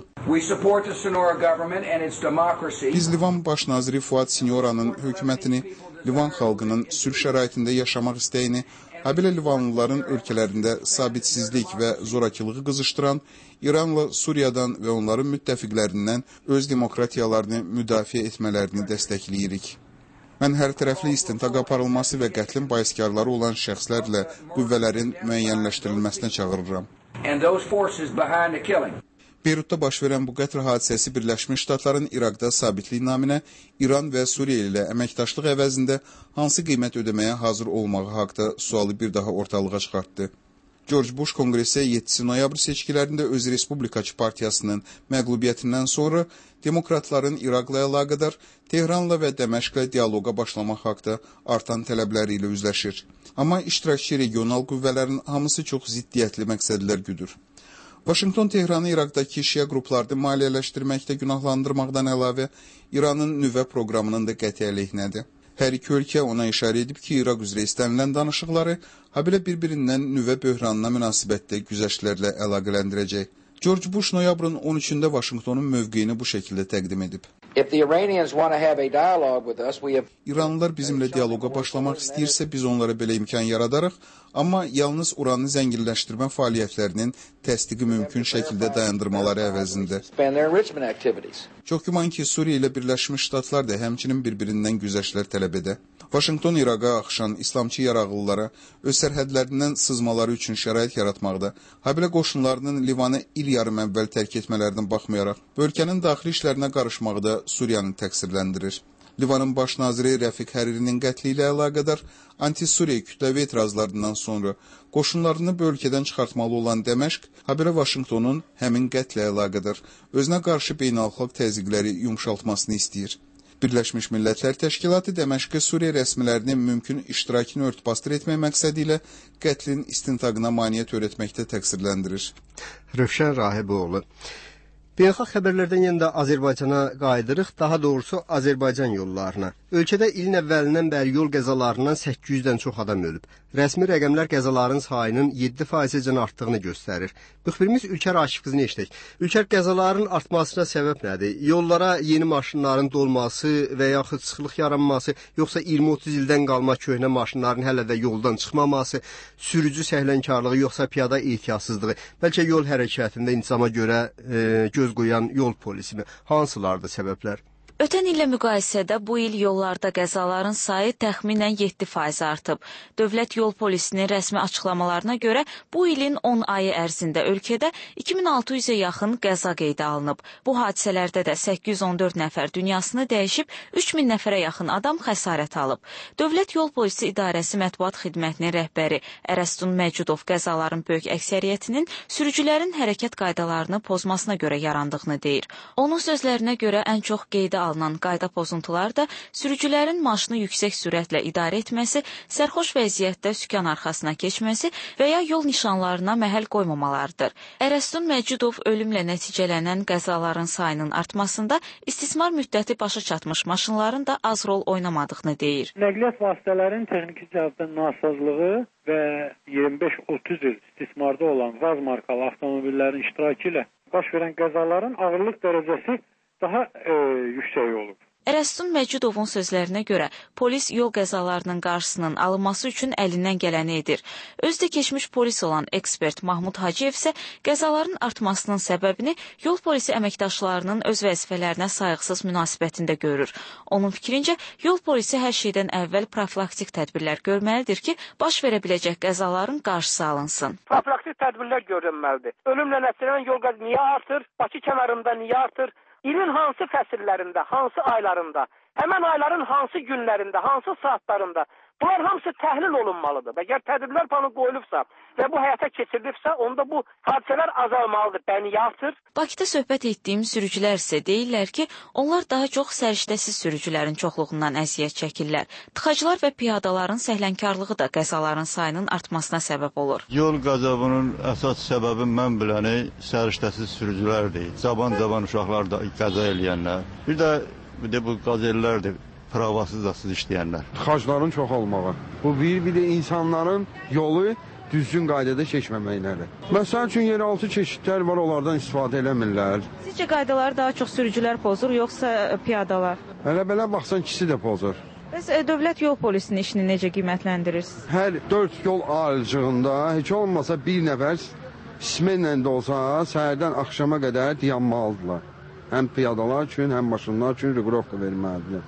Biz Livan baş naziri Fuad Sinyoranın hökumətini, Livan xalqının sülh şəraitində yaşamaq istəyini, habelə Livanlıların ölkələrində sabitsizlik və zorakılığı qızışdıran İranla Suriyadan və onların müttəfiqlərindən öz demokratiyalarını müdafiə etmələrini dəstəkləyirik. Mən hər tərəfli istintaq aparılması və qətlin baiskarları olan şəxslərlə qüvvələrin müəyyənləşdirilməsinə çağırıram. Beyrutda baş verən bu qətl hadisəsi Birləşmiş Ştatların İraqda sabitlik naminə İran və Suriya ilə əməkdaşlıq əvəzində hansı qiymət ödəməyə hazır olmağı haqda sualı bir daha ortalığa çıxartdı. George Bush Konqresə yeddinci noyabr seçkilərində öz Respublikaçı partiyasının məğlubiyyətindən sonra demokratların İraqla əlaqədar Tehranla və Dəməşqlə dialoqa başlamaq haqda artan tələbləri ilə üzləşir. Amma iştirakçı regional qüvvələrin hamısı çox ziddiyyətli məqsədlər güdür. Vaşinqton Tehranı İraqdakı şia qruplarını maliyyələşdirməkdə günahlandırmaqdan əlavə İranın nüvə proqramının da qəti əleyhinədir. Hər iki ölkə ona işarə edib ki, İraq üzrə istənilən danışıqları habelə bir-birindən nüvə böhranına münasibətdə güzəştlərlə əlaqələndirəcək. George Bush noyabrın on üçündə Vaşinqtonun mövqeyini bu şəkildə təqdim edib. İranlılar bizimlə dialoqa başlamaq istəyirsə, biz onlara belə imkan yaradarıq, amma yalnız uranı zənginləşdirmə fəaliyyətlərinin təsdiqi mümkün şəkildə dayandırmaları əvəzində. Çox güman ki, Suriya ilə Birləşmiş Ştatlar da həmçinin bir-birindən güzəştlər tələb edə. Vaşinqton İraqa axışan İslamçı yaraqlılara öz sərhədlərindən sızmaları üçün şərait yaratmaqda, habelə qoşunlarının Livanı il yarım əvvəl tərk etmələrindən baxmayaraq, bölgənin daxili işlərinə qarışmağı da Suriyanı təqsirləndirir. Livanın baş naziri Rəfiq Həririnin qətli ilə əlaqədar anti-Suriya kütləvi etirazlarından sonra qoşunlarını bölgədən çıxartmalı olan Dəməşq, habelə Vaşinqtonun həmin qətlə əlaqədar özünə qarşı beynəlxalq təzyiqləri yumşaltmasını istəyir. Birləşmiş Millətlər Təşkilatı Dəməşqə Suriya rəsmilərinin mümkün iştirakını örtbasdır etmək məqsədi ilə qətlin istintaqına maneə törətməkdə təqsirləndirir. Rövşən Rahiboğlu. Beynəlxalq xəbərlərdən yenə də Azərbaycana qayıdırıq, daha doğrusu Azərbaycan yollarına. Ölkədə ilin əvvəlindən bəri yol qəzalarından səkkiz yüzdən çox adam ölüb. Rəsmi rəqəmlər qəzaların sayının yeddi faizəcən artdığını göstərir. Müxbirimiz Ülkər Akif qızını eşitdik. Ülkər, qəzaların artmasına səbəb nədir? Yollara yeni maşınların dolması və yaxud sıxlıq yaranması, yoxsa iyirmi otuz ildən qalma köhnə maşınların hələ də yoldan çıxmaması, sürücü səhlənkarlığı, yoxsa piyada ehtiyatsızlığı, bəlkə yol hərəkətində intizama görə e, göz qoyan yol polisi mi? Hansılardır səbəblər? Ötən illə müqayisədə bu il yollarda qəzaların sayı təxminən yeddi faiz artıb. Dövlət Yol Polisinin rəsmi açıqlamalarına görə bu ilin on ayı ərzində ölkədə iki min altı yüzə yaxın qəza qeydə alınıb. Bu hadisələrdə də səkkiz yüz on dörd nəfər dünyasını dəyişib, üç min nəfərə yaxın adam xəsarət alıb. Dövlət Yol Polisi İdarəsi Mətbuat Xidmətinin rəhbəri Ərəstun Məcudov qəzaların böyük əksəriyyətinin sürücülərin hərəkət qaydalarını pozmasına görə yarandığını deyir. Onun sözlərinə görə ən çox qeydə alınan qayda pozuntular da sürücülərin maşını yüksək sürətlə idarə etməsi, sərxoş vəziyyətdə sükan arxasına keçməsi və ya yol nişanlarına məhəl qoymamalarıdır. Ərəstun Məcudov ölümlə nəticələnən qəzaların sayının artmasında istismar müddəti başa çatmış maşınların da az rol oynamadığını deyir. Nəqliyyat vasitələrinin texniki cəhətdən nasazlığı və iyirmi beş otuz il istismarda olan qaz markalı avtomobillərin iştirakı ilə baş verən qəzaların ağırlıq dərəcəsi daha e, yüksək olub. Ərəstun Məcudovun sözlərinə görə polis yol qəzalarının qarşısının alınması üçün əlindən gələni edir. Özdə keçmiş polis olan ekspert Mahmud Hacıyev isə qəzaların artmasının səbəbini yol polisi əməkdaşlarının öz vəzifələrinə sayğısız münasibətində görür. Onun fikrincə, yol polisi hər şeydən əvvəl profilaktik tədbirlər görməlidir ki, baş verə biləcək qəzaların qarşısı alınsın. Profilaktik tədbirlər görülməlidir. Ölümlə nəticələnən yol qəzaları niyə artır? Bakı kənarında niyə artır? İlin hansı fəsillərində, hansı aylarında, həmən ayların hansı günlərində, hansı saatlarında bunlar hamısı təhlil olunmalıdır. Əgər tədbirlər planı qoyulubsa və bu həyata keçirilibsə, onda bu hadisələr azalmalıdır, bəniyə artır. Bakıda söhbət etdiyim sürücülər isə deyirlər ki, onlar daha çox səriştəsiz sürücülərin çoxluğundan əziyyət çəkirlər. Tıxacılar və piyadaların səhlənkarlığı da qəzaların sayının artmasına səbəb olur. Yol qəzabının əsas səbəbi mən biləni səriştəsiz sürücülərdir. Caban-caban uşaqlar da qəza eləyənlər. Bir də, bir də bu qazellərdir. Pravasız işləyənlər. Tıxacların çox olmağı. Bu bir, bir də insanların yolu düzgün qaydada keçməməkləri. Məsəl üçün yeraltı keçidlər var, onlardan istifadə eləmirlər. Sizcə qaydaları daha çox sürücülər pozur, yoxsa piyadalar? Elə belə baxsan ikisi də pozur. Bəs dövlət yol polisinin işini necə qiymətləndirirsiniz? Hər dörd yol ayrıcığında heç olmasa bir nəfər smenlə də olsa səhərdən axşama qədər dayanmalıdırlar. Həm piyadalar üçün, həm maşınlar üçün reqrovka verməlidirlər.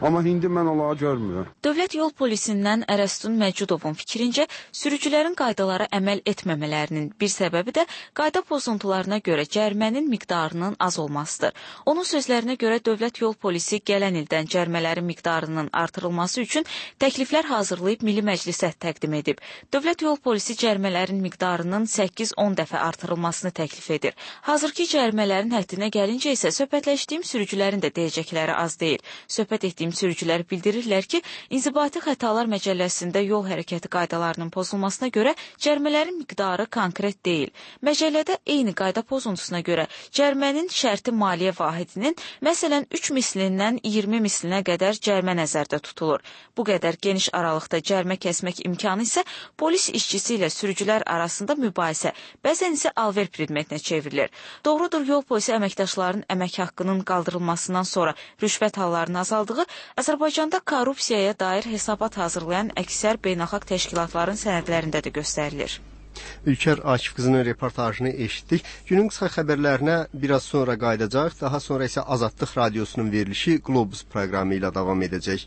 Amma indi mən onları görmürəm. Dövlət yol polisindən Ərəstun Məcudovun fikrincə, sürücülərin qaydalara əməl etməmələrinin bir səbəbi də qayda pozuntularına görə cərimənin miqdarının az olmasıdır. Onun sözlərinə görə dövlət yol polisi gələn ildən cərimələrin miqdarının artırılması üçün təkliflər hazırlayıb Milli Məclisə təqdim edib. Dövlət yol polisi cərimələrin miqdarının səkkiz on dəfə artırılmasını təklif edir. Hazırki cərimələrin həddinə gəlincə isə söhbətləşdiyim sürücülərin də deyəcəkləri az deyil. Söhbət etdiyim sürücülər bildirirlər ki, İnzibati Xətalar Məcəlləsində yol hərəkəti qaydalarının pozulmasına görə cərimələrin miqdarı konkret deyil. Məcəllədə eyni qayda pozuntusuna görə cərimənin şərti maliyyə vahidinin məsələn üç mislindən iyirmi mislinə qədər cərimə nəzərdə tutulur. Bu qədər geniş aralıqda cərimə kəsmək imkanı isə polis işçisi ilə sürücülər arasında mübahisə, bəzən isə alver predmetinə çevrilir. Doğrudur, yol polisi əməkdaşlarının əmək haqqının qaldırılmasından sonra rüşvət hallarının azaldığı Azərbaycanda korrupsiyaya dair hesabat hazırlayan əksər beynəlxalq təşkilatların sənədlərində də göstərilir. Ülker Akif qızının reportajını eşitdik. Günün qısa xəbərlərinə biraz sonra qayıdacaq, daha sonra isə Azadlıq Radiosunun verilişi Globus proqramı ilə davam edəcək.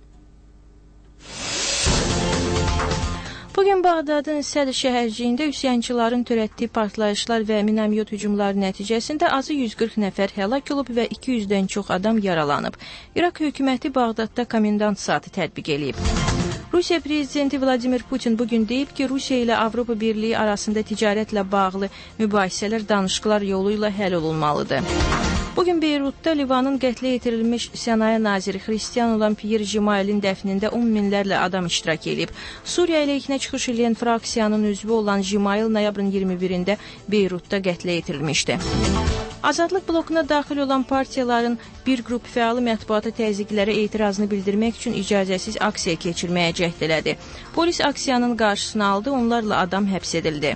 Bugün Bağdadın Sədr şəhərciyində üsyançıların törətdiyi partlayışlar və minamyot hücumları nəticəsində azı yüz qırx nəfər həlak olub və iki yüzdən çox adam yaralanıb. İraq hökuməti Bağdadda komendant saatı tətbiq edib. Rusiya prezidenti Vladimir Putin bugün deyib ki, Rusiya ilə Avropa Birliyi arasında ticarətlə bağlı mübahisələr danışıqlar yolu ilə həll olunmalıdır. Bugün Beyrutda Livanın qətlə yetirilmiş sənaye naziri Xristiyan olan Pierre Jimailin dəfnində on minlərlə adam iştirak edib. Suriya əleyhinə çıxış edən fraksiyanın üzvü olan Jimail noyabrın iyirmi birində Beyrutda qətlə yetirilmişdi. Azadlıq blokuna daxil olan partiyaların bir qrup fəalı mətbuata təzyiqlərə etirazını bildirmək üçün icazəsiz aksiya keçirməyə cəhd elədi. Polis aksiyanın qarşısını aldı, onlarla adam həbs edildi.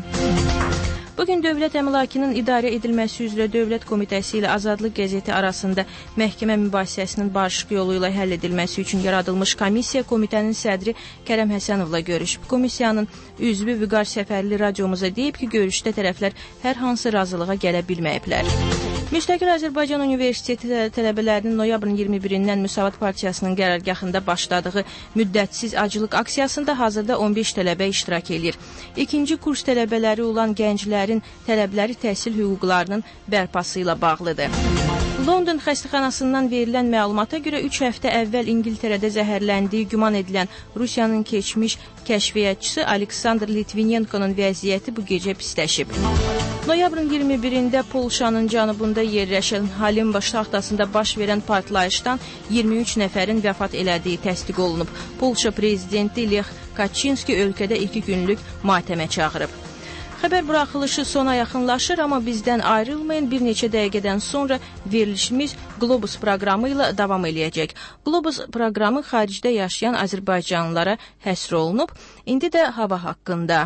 Bugün dövlət əmlakının idarə edilməsi üzrə Dövlət Komitəsi ilə Azadlıq qəzeti arasında məhkəmə mübahisəsinin barışıq yolu ilə həll edilməsi üçün yaradılmış komissiya komitənin sədri Kərəm Həsənovla görüşüb. Komissiyanın üzvü Vüqar Səfərli radiomuza deyib ki, görüşdə tərəflər hər hansı razılığa gələ bilməyiblər. Müstəqil Azərbaycan Universiteti tələbələrinin noyabrın iyirmi birindən Müsavat Partiyasının qərargahında başladığı müddətsiz acılıq aksiyasında hazırda on beş tələbə iştirak edir. İkinci kurs tələbələri olan gənclərin tələbləri təhsil hüquqlarının bərpası ilə bağlıdır. London xəstəxanasından verilən məlumata görə üç həftə əvvəl İngiltərədə zəhərləndiyi güman edilən Rusiyanın keçmiş kəşfiyyatçısı Aleksandr Litvinenkonun vəziyyəti bu gecə pisləşib. Noyabrın iyirmi birində Polşanın cənubunda yerləşən Halimba ştaxtasında baş verən partlayışdan iyirmi üç nəfərin vəfat elədiyi təsdiq olunub. Polşa prezidenti Lech Kaczynski ölkədə iki günlük matəmə çağırıb. Xəbər buraxılışı sona yaxınlaşır, amma bizdən ayrılmayın. Bir neçə dəqiqədən sonra verilişimiz Globus proqramı ilə davam eləyəcək. Globus proqramı xaricdə yaşayan azərbaycanlılara həsr olunub. İndi də hava haqqında.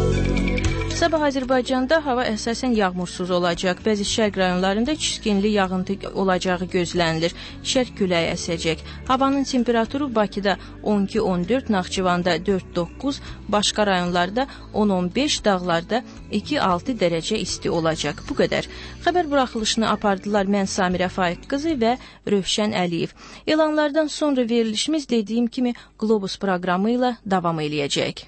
Sabah Azərbaycanda hava əsasən yağmursuz olacaq. Bəzi şərq rayonlarında çiskinli yağıntı olacağı gözlənilir. Şərq küləyi əsəcək. Havanın temperaturu Bakıda on iki on dörd, Naxçıvanda dörd doqquz, başqa rayonlarda on on beş, dağlarda iki altı dərəcə isti olacaq. Bu qədər. Xəbər buraxılışını apardılar mən Samirə Faiq qızı və Rövşən Əliyev. Elanlardan sonra verilişimiz dediyim kimi Globus proqramı ilə davam eləyəcək.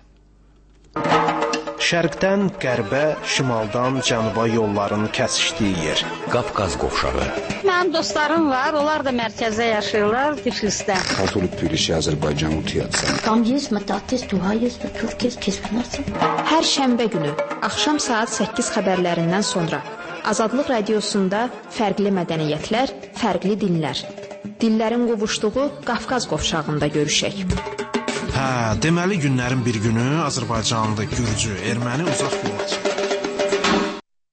Şərqdən qərbə, şimaldan cənuba yolların kəsişdiyi yer. Qafqaz qovşağı. Mənim dostlarım var, onlar da mərkəzdə yaşayırlar, Tiflisdə. Katolik Tbilisi, Azərbaycan Utiyatsa. Tam есть, Matatis, Tuhayız və Türkiz, Kesbinarsa. Hər şənbə günü, axşam saat səkkiz xəbərlərindən sonra Azadlıq Radiosunda fərqli mədəniyyətlər, fərqli dinlər. Dillərin qovuşduğu Qafqaz qovşağında görüşək. Hə, deməli günlərin bir günü Azərbaycanlı, Gürcü, erməni uzaq yola çıxır.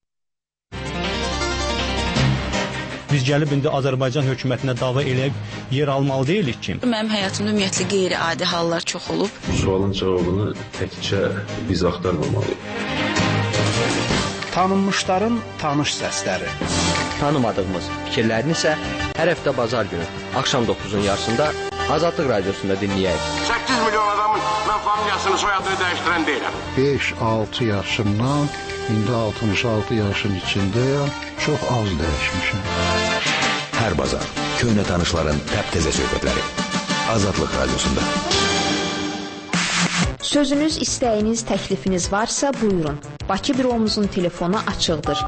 Biz gəlib indi Azərbaycan hökumətinə dava eləyib yer almalı deyilik ki. Mənim həyatımda ümumiyyətlə qeyri-adi hallar çox olub. Sualın cavabını təkcə biz axtarmamalıyıq. Tanınmışların tanış səsləri. Tanımadığımız fikirlərini isə hər həftə bazar günü axşam doqquzun yarısında Azadlıq Radiosunda dinləyək. səkkiz milyon adamın mən familiyasını, soyadını dəyişdirən deyiləm. beş altı yaşımdan indi altmış altı yaşın içindəyəm. Çox az dəyişmişim. Hər bazar köhnə tanışların təptəzə söhbətləri. Azadlıq Radiosunda. Sözünüz, istəyiniz, təklifiniz varsa buyurun. Bakı büromuzun telefonu açıqdır.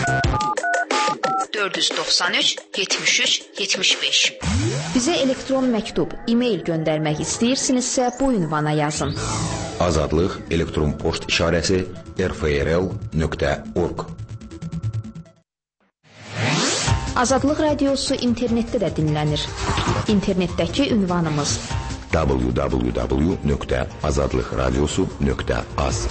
dörd yüz doxsan üç yetmiş üç yetmiş beş. Bizə elektron məktub, e-mail göndərmək istəyirsinizsə bu ünvana yazın. Azadlıq elektron poçt işarəsi r f r l nöqtə org. Azadlıq Radiosu internetdə də dinlənir. İnternetdəki ünvanımız w w w nöqtə azadlıqradiosu nöqtə az.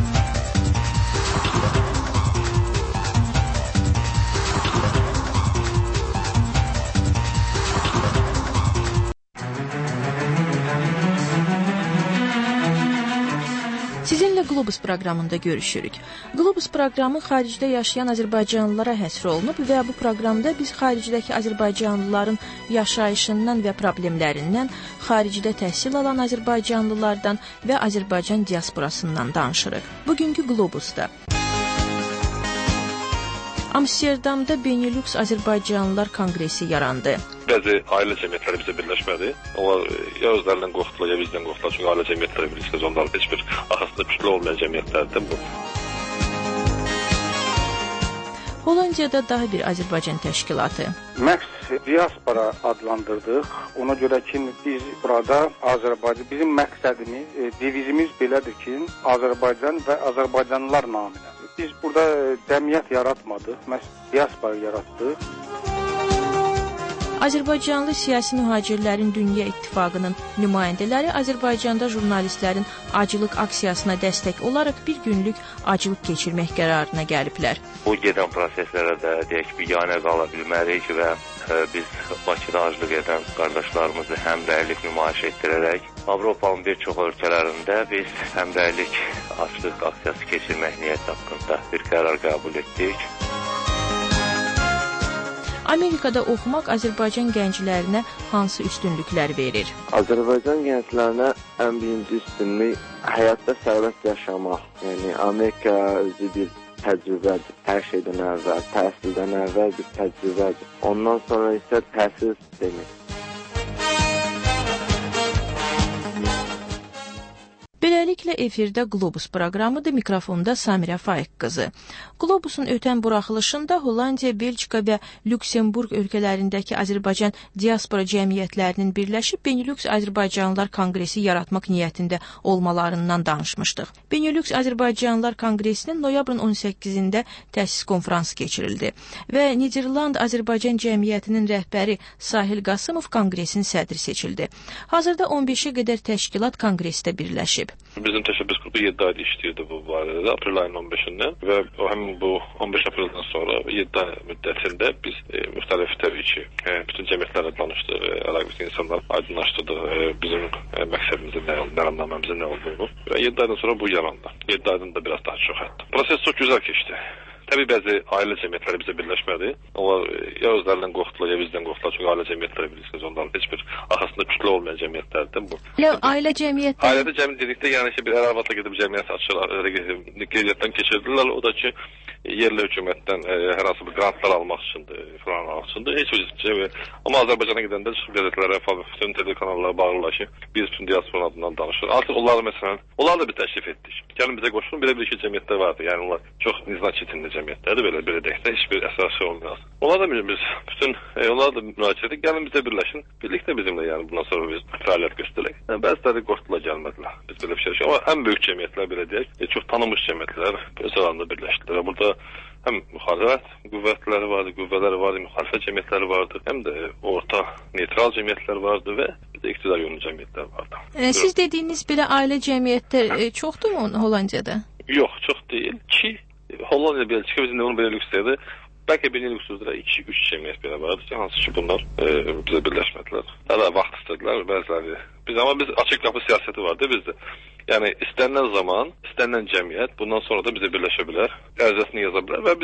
Sizinlə Globus proqramında görüşürük. Globus proqramı xaricdə yaşayan azərbaycanlılara həsr olunub və bu proqramda biz xaricdəki azərbaycanlıların yaşayışından və problemlərindən, xaricdə təhsil alan azərbaycanlılardan və Azərbaycan diasporasından danışırıq. Bugünkü Globusda Amsterdamda Benelux Azərbaycanlılar Konqresi yarandı. Bəzi ailə cəmiyyətləri bizə birləşmədi. Onlar ya özlərindən qorxdular, ya bizdən qorxdular. Çünki ailə cəmiyyətləri bilirsiniz, onların heç bir arasında kütlə olmayan cəmiyyətlərdir bu. Hollandiyada daha bir Azərbaycan təşkilatı. Max Diaspora adlandırdıq. Ona görə ki, biz burada Azərbaycan, bizim məqsədimiz, devizimiz belədir ki, Azərbaycan və Azərbaycanlılar naminə. Biz burada cəmiyyət yaratmadıq, məhz diaspora yaratdıq. Azərbaycanlı siyasi mühacirlərin Dünya İttifaqının nümayəndələri Azərbaycanda jurnalistlərin acılıq aksiyasına dəstək olaraq bir günlük acılıq keçirmək qərarına gəliblər. Bu gedən proseslərə də deyək biganə qala bilmərik və e, biz Bakıda acılıq edən qardaşlarımızı həmrəylik nümayiş etdirərək Avropanın bir çox ölkələrində biz həmrəylik acılıq aksiyası keçirmək niyyəti haqqında bir qərar qəbul etdik. Amerikada oxumaq Azərbaycan gənclərinə hansı üstünlüklər verir? Azərbaycan gənclərinə ən birinci üstünlük həyatda sərbəst yaşamaq. Yəni Amerika özü bir təcrübədir. Hər şeydən əvvəl, təhsildən əvvəl bir təcrübədir. Ondan sonra isə təhsil sistemi. Beləliklə efirdə Globus proqramıdır, mikrofonda Samirə Faiq qızı. Globusun ötən buraxılışında Hollandiya, Belçika və Lüksemburq ölkələrindəki Azərbaycan diaspora cəmiyyətlərinin birləşib Benelux Azərbaycanlılar Konqresi yaratmaq niyyətində olmalarından danışmışdıq. Benelux Azərbaycanlılar Konqresinin noyabrın on səkkizində təsis konfransı keçirildi və Niderland Azərbaycan cəmiyyətinin rəhbəri Sahil Qasımov konqresin sədri seçildi. Hazırda on beşə qədər təşkilat konqresdə birləşib. Bizim təşəbbüs qrupu yeddi ayda işləyirdi bu barədə, aprel ayının on beşindən və həmin bu on beş apreldən sonra yeddi ay müddətində biz e, müxtəlif təbii ki, e, bütün cəmiyyətlərlə danışdıq, e, əlaqəli insanlar aydınlaşdırdıq e, bizim e, məqsədimizin nə olduğunu, məramnamemizin nə olduğunu və yeddi aydan sonra bu yarandı. yeddi aydan da biraz daha çox hətta. Proses çox gözəl keçdi. Təbii bəzi ailə cəmiyyətləri bizə birləşmədi. Onlar ya özlərindən qorxdular, ya bizdən qorxdular. Çünki ailə cəmiyyətləri bilirsiniz, onların heç bir arasında kütlə olmayan cəmiyyətlərdir bu. Ya ailə cəmiyyətləri? Ailədə cəmiyyət dedikdə yəni ki, bir ərəvatla gedib cəmiyyət açırlar, qeydiyyatdan keçirdilər. O da ki, yerli hökumətdən e, hər hansı bir grantlar almaq üçündür, falan almaq üçündür. Heç o cəmiyyət. Amma Azərbaycana gedəndə çıxıb qəzetlərə, bütün telekanallara bağlılar ki, biz bütün diaspora adından danışırıq. Artıq onları məsələn, onları da bir təklif etdik. Gəlin bizə qoşulun, belə bir iki cəmiyyətlər vardı. Yəni onlar çox nizam cəmiyyətlərdir, belə belə deyək də heç bir əsası olmaz. Onlar da biz bütün e, onlar da müraciət etdik. Gəlin bizə birləşin. Birlikdə bizimlə yəni bundan sonra biz fəaliyyət göstərək. Yəni, bəziləri qorxdular, gəlmədilər. Biz belə bir şey. Amma ən böyük cəmiyyətlər belə deyək, e, çox tanınmış cəmiyyətlər öz arasında birləşdilər. Və burada həm müxalifət qüvvətləri vardı, qüvvələri vardı, müxalifət cəmiyyətləri vardı, həm də orta neytral cəmiyyətlər vardı və iqtidar yönlü cəmiyyətlər vardı. E, siz dediyiniz belə ailə cəmiyyətləri e, çoxdurmu Hollandiyada? Yox, çox deyil. Ki Hollandiya, Belçika bizim də onu belə lüksdədir. Bəlkə bir lüksüzdə iki üç cəmiyyət belə vardı ki, hansı ki bunlar e, bizə birləşmədilər. Hələ vaxt istədilər, bəziləri. Biz amma biz açıq qapı siyasəti vardı bizdə. Yəni istənilən zaman, istənilən cəmiyyət bundan sonra da bizə birləşə bilər, ərizəsini yaza bilər və biz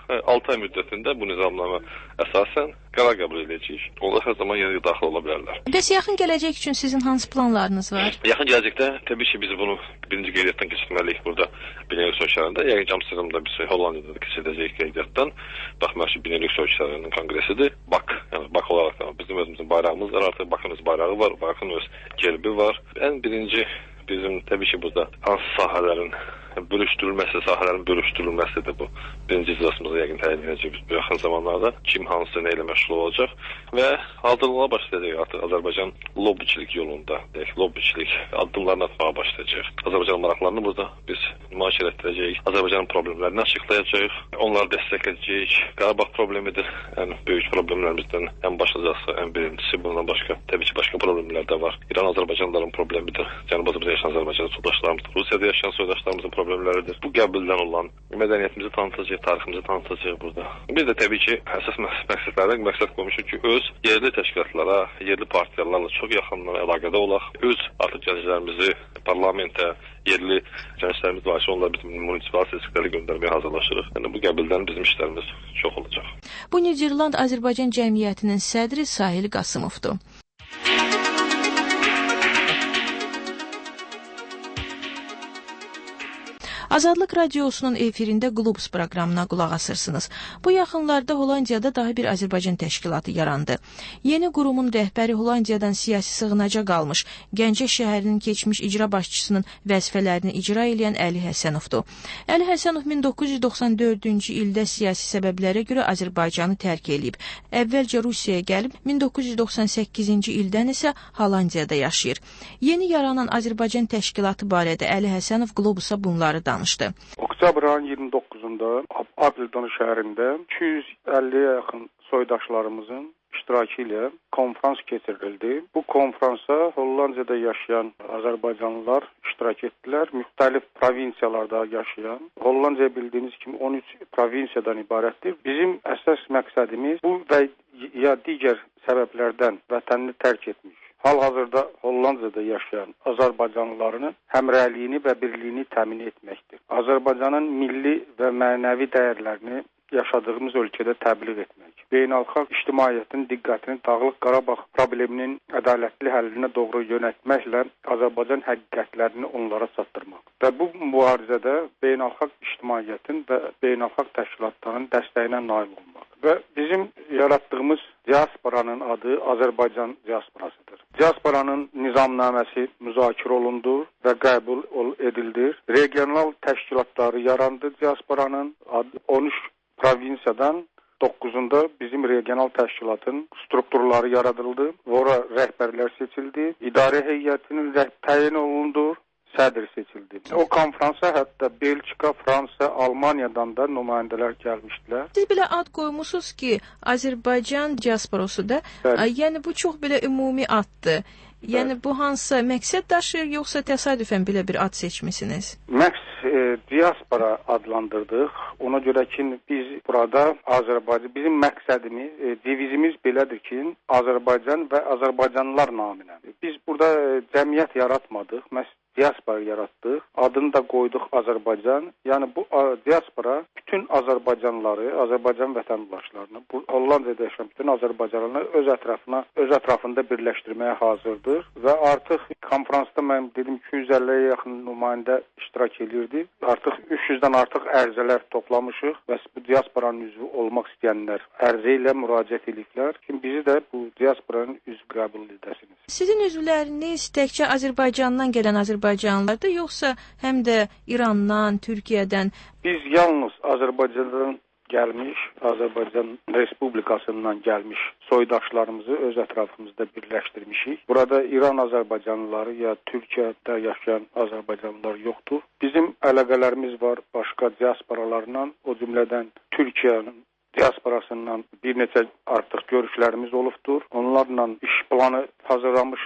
altı ay müddətində bu nizamnamə əsasən qərar qəbul edəcəyik. Onlar hər zaman yenə daxil ola bilərlər. Bəs yaxın gələcək üçün sizin hansı planlarınız var? Yaxın gələcəkdə təbii ki, biz bunu birinci qeydiyyatdan keçirməliyik burada Benelux ölkələrində. Yəqin ki, Amsterdamda biz Hollandiyada da keçirdəcəyik qeydiyyatdan. Baxmayaraq ki, Benelux ölkələrinin konqresidir. Bak, yəni Bak olaraq da bizim özümüzün bayrağımız var, artıq Bakın öz bayrağı var, Bakın öz gerbi var. Ən birinci bizim təbii ki, burada hansı sahələrin bölüşdürülməsi, sahələrin bölüşdürülməsidir bu. Birinci iclasımızda yəqin təyin edəcəyik bu yaxın zamanlarda kim hansı nə ilə məşğul olacaq və hazırlığa başlayacaq artıq Azərbaycan lobbiçilik yolunda, deyək, lobbiçilik addımlarını atmağa başlayacaq. Azərbaycan maraqlarını burada biz nümayiş etdirəcəyik, Azərbaycanın problemlərini açıqlayacağıq, onları dəstəkləyəcəyik. Qarabağ problemidir, ən böyük problemlərimizdən ən başlıcası, ən birincisi. Bundan başqa, təbii ki, başqa problemlər də var. İran Azərbaycanlıların problemidir, Cənubi Azərbaycan yaşayan Azərbaycan soydaşlarımızdır, Rusiyada yaşayan soydaşlarımızın problemləridir. Bu qəbuldən olan mədəniyyətimizi tanıtacaq, tariximizi tanıtacaq burada. Biz də təbii ki, əsas məqsədlərdən məqsəd qoymuşuq ki, öz yerli təşkilatlara, yerli partiyalarla çox yaxından əlaqədə olaq. Öz artıq gənclərimizi parlamentə, yerli gənclərimiz var ki, onları bizim munisipal seçkilərə göndərməyə hazırlaşırıq. Yəni bu qəbuldən bizim işlərimiz çox olacaq. Bu Niderland Azərbaycan Cəmiyyətinin sədri Sahil Qasımovdur. Azadlıq Radiosunun efirində Globus proqramına qulaq asırsınız. Bu yaxınlarda Hollandiyada daha bir Azərbaycan təşkilatı yarandı. Yeni qurumun rəhbəri Hollandiyadan siyasi sığınaca qalmış Gəncə şəhərinin keçmiş icra başçısının vəzifələrini icra edən Əli Həsənovdur. Əli Həsənov min doqquz yüz doxsan dördüncü ildə siyasi səbəblərə görə Azərbaycanı tərk edib. Əvvəlcə Rusiyaya gəlib, min doqquz yüz doxsan səkkizinci ildən isə Hollandiyada yaşayır. Yeni yaranan Azərbaycan təşkilatı barədə Əli Həsənov Globusa bunları danışdı. Oktyabr ayının iyirmi doqquzunda Abildon şəhərində iki yüz əlliyə yaxın soydaşlarımızın iştirakı ilə konfrans keçirildi. Bu konfransa Hollandiyada yaşayan Azərbaycanlılar iştirak etdilər. Müxtəlif provinsiyalarda yaşayan. Hollandiya bildiyiniz kimi on üç provinsiyadan ibarətdir. Bizim əsas məqsədimiz bu və ya digər səbəblərdən vətənini tərk etmiş, hal-hazırda Hollandiyada yaşayan Azərbaycanlıların həmrəyliyini və birliyini təmin etməkdir. Azərbaycanın milli və mənəvi dəyərlərini yaşadığımız ölkədə təbliğ etmək. Beynəlxalq ictimaiyyətin diqqətini Dağlıq Qarabağ probleminin ədalətli həllinə doğru yönəltməklə Azərbaycan həqiqətlərini onlara çatdırmaq. Və bu mübarizədə beynəlxalq ictimaiyyətin və beynəlxalq təşkilatların dəstəyinə nail olmaq. Və bizim yaratdığımız diasporanın adı Azərbaycan diasporasıdır. Diasporanın nizamnaməsi müzakirə olundu və qəbul edildi. Regional təşkilatları yarandı diasporanın on üç provinsiyadan doqquzunda bizim regional təşkilatın strukturları yaradıldı. Ora rəhbərlər seçildi. İdarə heyətinin təyin olundu. Sədr seçildi. O konfransa hətta Belçika, Fransa, Almaniyadan da nümayəndələr gəlmişdilər. Siz belə ad qoymusunuz ki, Azərbaycan diasporası da, yəni bu çox belə ümumi addır. Yəni bu hansı məqsəd daşıyır, yoxsa təsadüfən belə bir ad seçmisiniz? Məqs e, diaspora adlandırdıq. Ona görə ki, biz burada Azərbaycan, bizim məqsədimiz, e, devizimiz belədir ki, Azərbaycan və Azərbaycanlılar naminə. Biz burada e, cəmiyyət yaratmadıq, məhz diaspora yaratdıq. Adını da qoyduq Azərbaycan. Yəni bu a, diaspora bütün Azərbaycanlıları, Azərbaycan vətəndaşlarını, bu Hollandiyada yaşayan bütün Azərbaycanlıları öz ətrafına, öz ətrafında birləşdirməyə hazırdır və artıq konfransda mən dedim iki yüz əlliyə yaxın nümayəndə iştirak edirdi. Artıq üç yüzdən artıq ərizələr toplamışıq və bu diasporanın üzvü olmaq istəyənlər ərizə ilə müraciət ediblər. Şimdi bizi də bu diasporanın üzvü qəbul edəsiniz. Sizin üzvləriniz təkcə Azərbaycandan gələn Azərbaycanlılardır, yoxsa həm də İrandan, Türkiyədən? Biz yalnız Azərbaycandan gəlmiş, Azərbaycan Respublikasından gəlmiş soydaşlarımızı öz ətrafımızda birləşdirmişik. Burada İran Azərbaycanlıları ya Türkiyədə yaşayan Azərbaycanlılar yoxdur. Bizim əlaqələrimiz var başqa diasporalarla, o cümlədən Türkiyənin diasporasından bir neçə artıq görüşlərimiz olubdur. Onlarla iş planı hazırlamışıq və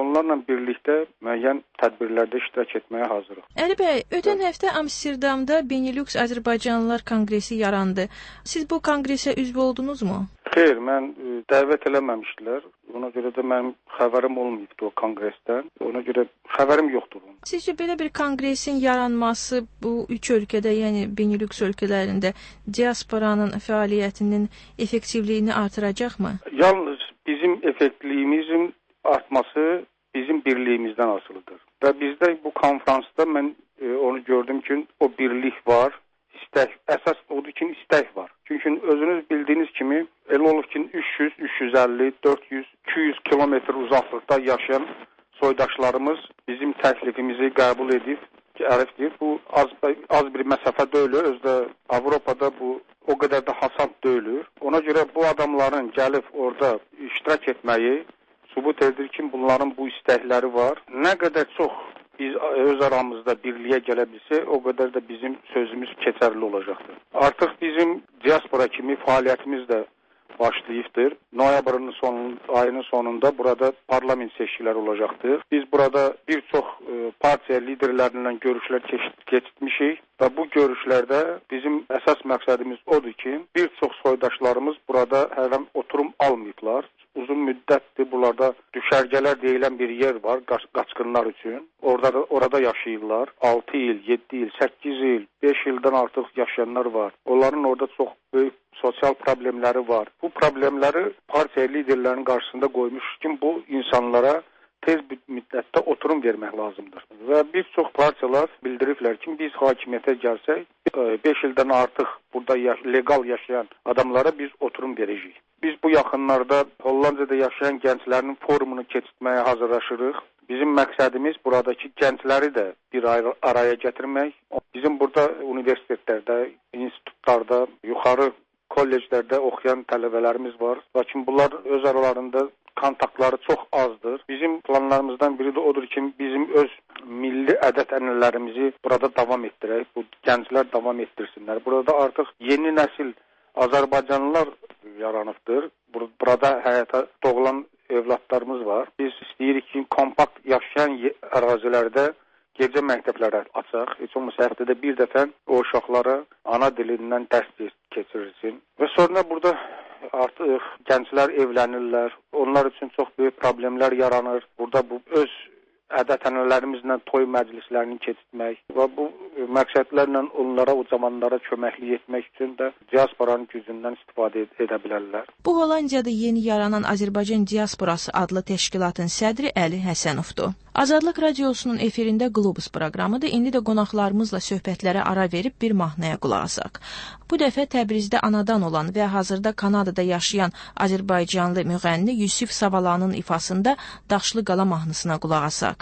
onlarla birlikdə müəyyən tədbirlərdə iştirak etməyə hazırıq. Əli bəy, ötən həftə Amsterdamda Benelux Azərbaycanlılar Konqresi yarandı. Siz bu konqresə üzv oldunuzmu? Xeyr, mən ə, dəvət eləməmişdilər. Ona görə də mənim xəbərim olmayıbdı o konqresdən. Ona görə xəbərim yoxdur. Sizcə belə bir konqresin yaranması bu üç ölkədə, yəni Benelux ölkələrində diasporanın fəaliyyətinin effektivliyini artıracaqmı? Yalnız bizim effektivliyimizin artması bizim birliyimizdən asılıdır. Və bizdə bu konfransda mən e, onu gördüm ki, o birlik var, istək, əsas odur ki, istək var. Çünki özünüz bildiyiniz kimi, elə olur ki, üç yüz, üç yüz əlli, dörd yüz, iki yüz kilometr uzaqlıqda yaşayan soydaşlarımız bizim təklifimizi qəbul edib, ərifdir. Bu az, az bir məsafə deyil, özdə Avropada bu o qədər də hasad deyil. Ona görə bu adamların gəlib orada iştirak etməyi sübut edir ki, bunların bu istəkləri var. Nə qədər çox biz öz aramızda birliyə gələ bilsə, o qədər də bizim sözümüz keçərli olacaqdır. Artıq bizim diaspora kimi fəaliyyətimiz də başlayıbdır. Noyabrın sonun, ayının sonunda burada parlament seçkiləri olacaqdır. Biz burada bir çox e, partiya liderlərindən görüşlər keçirmişik və bu görüşlərdə bizim əsas məqsədimiz odur ki, bir çox soydaşlarımız burada hər an oturum almayıblar. Uzun müddətdir bunlarda düşərgələr deyilən bir yer var qaç qaçqınlar üçün. Orada orada yaşayırlar. altı il, yeddi il, səkkiz il, beş ildən artıq yaşayanlar var. Onların orada çox böyük sosial problemləri var. Bu problemləri partiya liderlərinin qarşısında qoymuş ki, bu insanlara tez bir müddətdə oturum vermək lazımdır. Və bir çox partiyalar bildiriblər ki, biz hakimiyyətə gəlsək, beş ildən artıq burada yaş legal yaşayan adamlara biz oturum verəcəyik. Biz bu yaxınlarda Hollandiyada yaşayan gənclərin forumunu keçirtməyə hazırlaşırıq. Bizim məqsədimiz buradakı gəncləri də bir araya gətirmək. Bizim burada universitetlərdə, institutlarda, yuxarı kolleclərdə oxuyan tələbələrimiz var. Lakin bunlar öz aralarında kontaktları çox azdır. Bizim planlarımızdan biri də odur ki, bizim öz milli ədət-ənənələrimizi burada davam etdirək. Bu gənclər davam etdirsinlər. Burada artıq yeni nəsil Azərbaycanlılar yaranıbdır. Burada həyata doğulan evlatlarımız var. Biz istəyirik ki, kompakt yaşayan ərazilərdə gecə məktəbləri açaq. Heç olmasa həftədə bir dəfə o uşaqlara ana dilindən dərs keçirilsin. Və sonra burada artıq gənclər evlənirlər. Onlar üçün çox böyük problemlər yaranır. Burada bu öz ədət-ənənələrimizlə toy məclislərini keçirtmək və bu məqsədlərlə onlara, o zamanlara köməklik etmək üçün də diasporanın gücündən istifadə ed edə bilərlər. Bu Hollandiyada yeni yaranan Azərbaycan Diasporası adlı təşkilatın sədri Əli Həsənovdur. Azadlıq Radiosunun efirində Qlobus proqramıdır. İndi də qonaqlarımızla söhbətlərə ara verib bir mahnıya qulaq asaq. Bu dəfə Təbrizdə anadan olan və hazırda Kanadada yaşayan Azərbaycanlı müğənni Yusif Savalanın ifasında Daşlı Qala mahnısına qulaq asaq.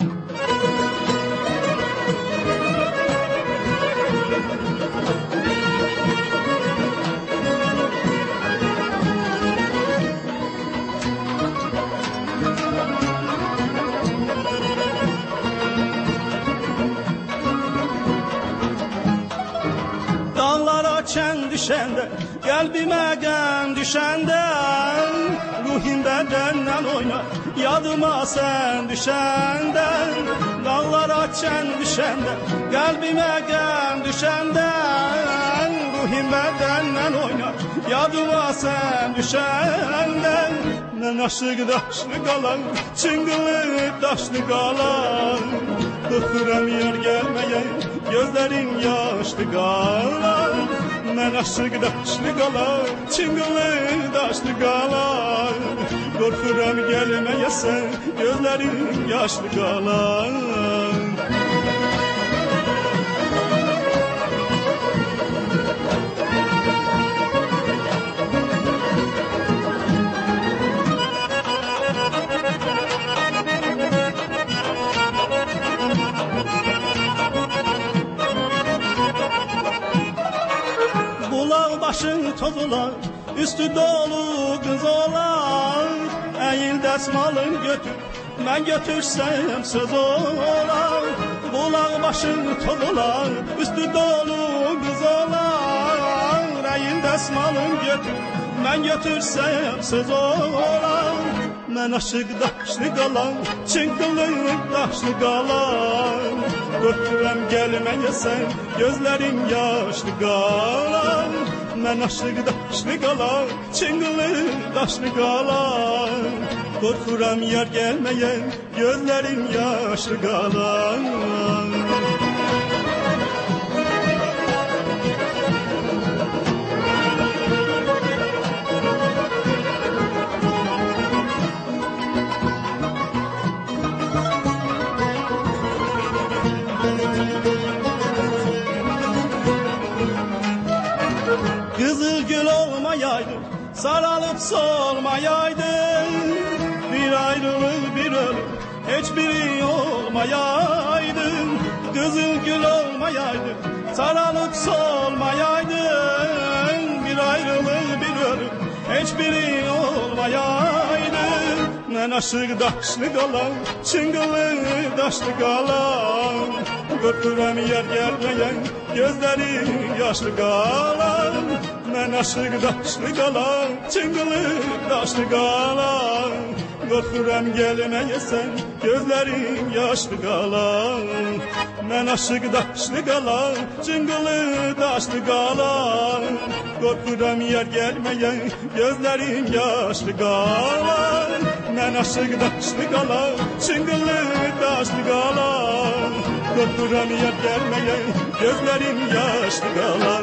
Düşəndə, qəlbimə qəm düşəndə, ruhim bədəndən oynar, yadıma sən düşəndə, dağlara çən düşəndə, qəlbimə qəm düşəndə, ruhim bədəndən oynar, yadıma sən düşəndə, mən aşıq daşlı qalan, çıngılı daşlı qalan, dıxıram yer gəlməyə, gözlərin yaşlı qalan. Mən aşıq daşlı qalar, çıngılı daşlı qalar, qorxuram gəlməyəsən, gözlərim yaşlı qalar. Başın toz olar, üstü dolu qız olar, əyil dəsmalın götür, mən götürsəm söz olar. Bulaq başın toz olar, üstü dolu qız olar, əyil dəsmalın götür, mən götürsəm söz olar. mən aşıq daşlı qalan, çıngılı daşlı qalan. Öpürəm gəlməyəsən, gözlərin yaşlı qalan. Mən aşıq daşlı qalan, çıngılı daşlı qalan. Qorxuram yar gəlməyən, gözlərin yaşlı qalan. Qızıl gül olmayaydı, saralıb solmayaydı. Bir ayrılır bir ölüm, heç biri olmayaydı. Qızıl gül olmayaydı, saralıb solmayaydı. Bir ayrılır bir ölüm, heç biri olmayaydı. Mən aşıq daşlı qalan, çıngılı daşlı qalan. Öpürəm yer gəlməyən, gözlərim yaşlı qalan. Mən aşıq daşlı qalan, çıngılı daşlı qalan. Qorxuram gəlməyəsən, gözlərim yaşlı qalan. Mən aşıq daşlı qalan, çıngılı daşlı qalan. Qorxuram yer gəlməyən, gözlərim yaşlı qalan. Mən aşıq daşlı qalan, çıngılı daşlı qalan. Qorxuram yer gəlməyən, gözlərim yaşlı qalan.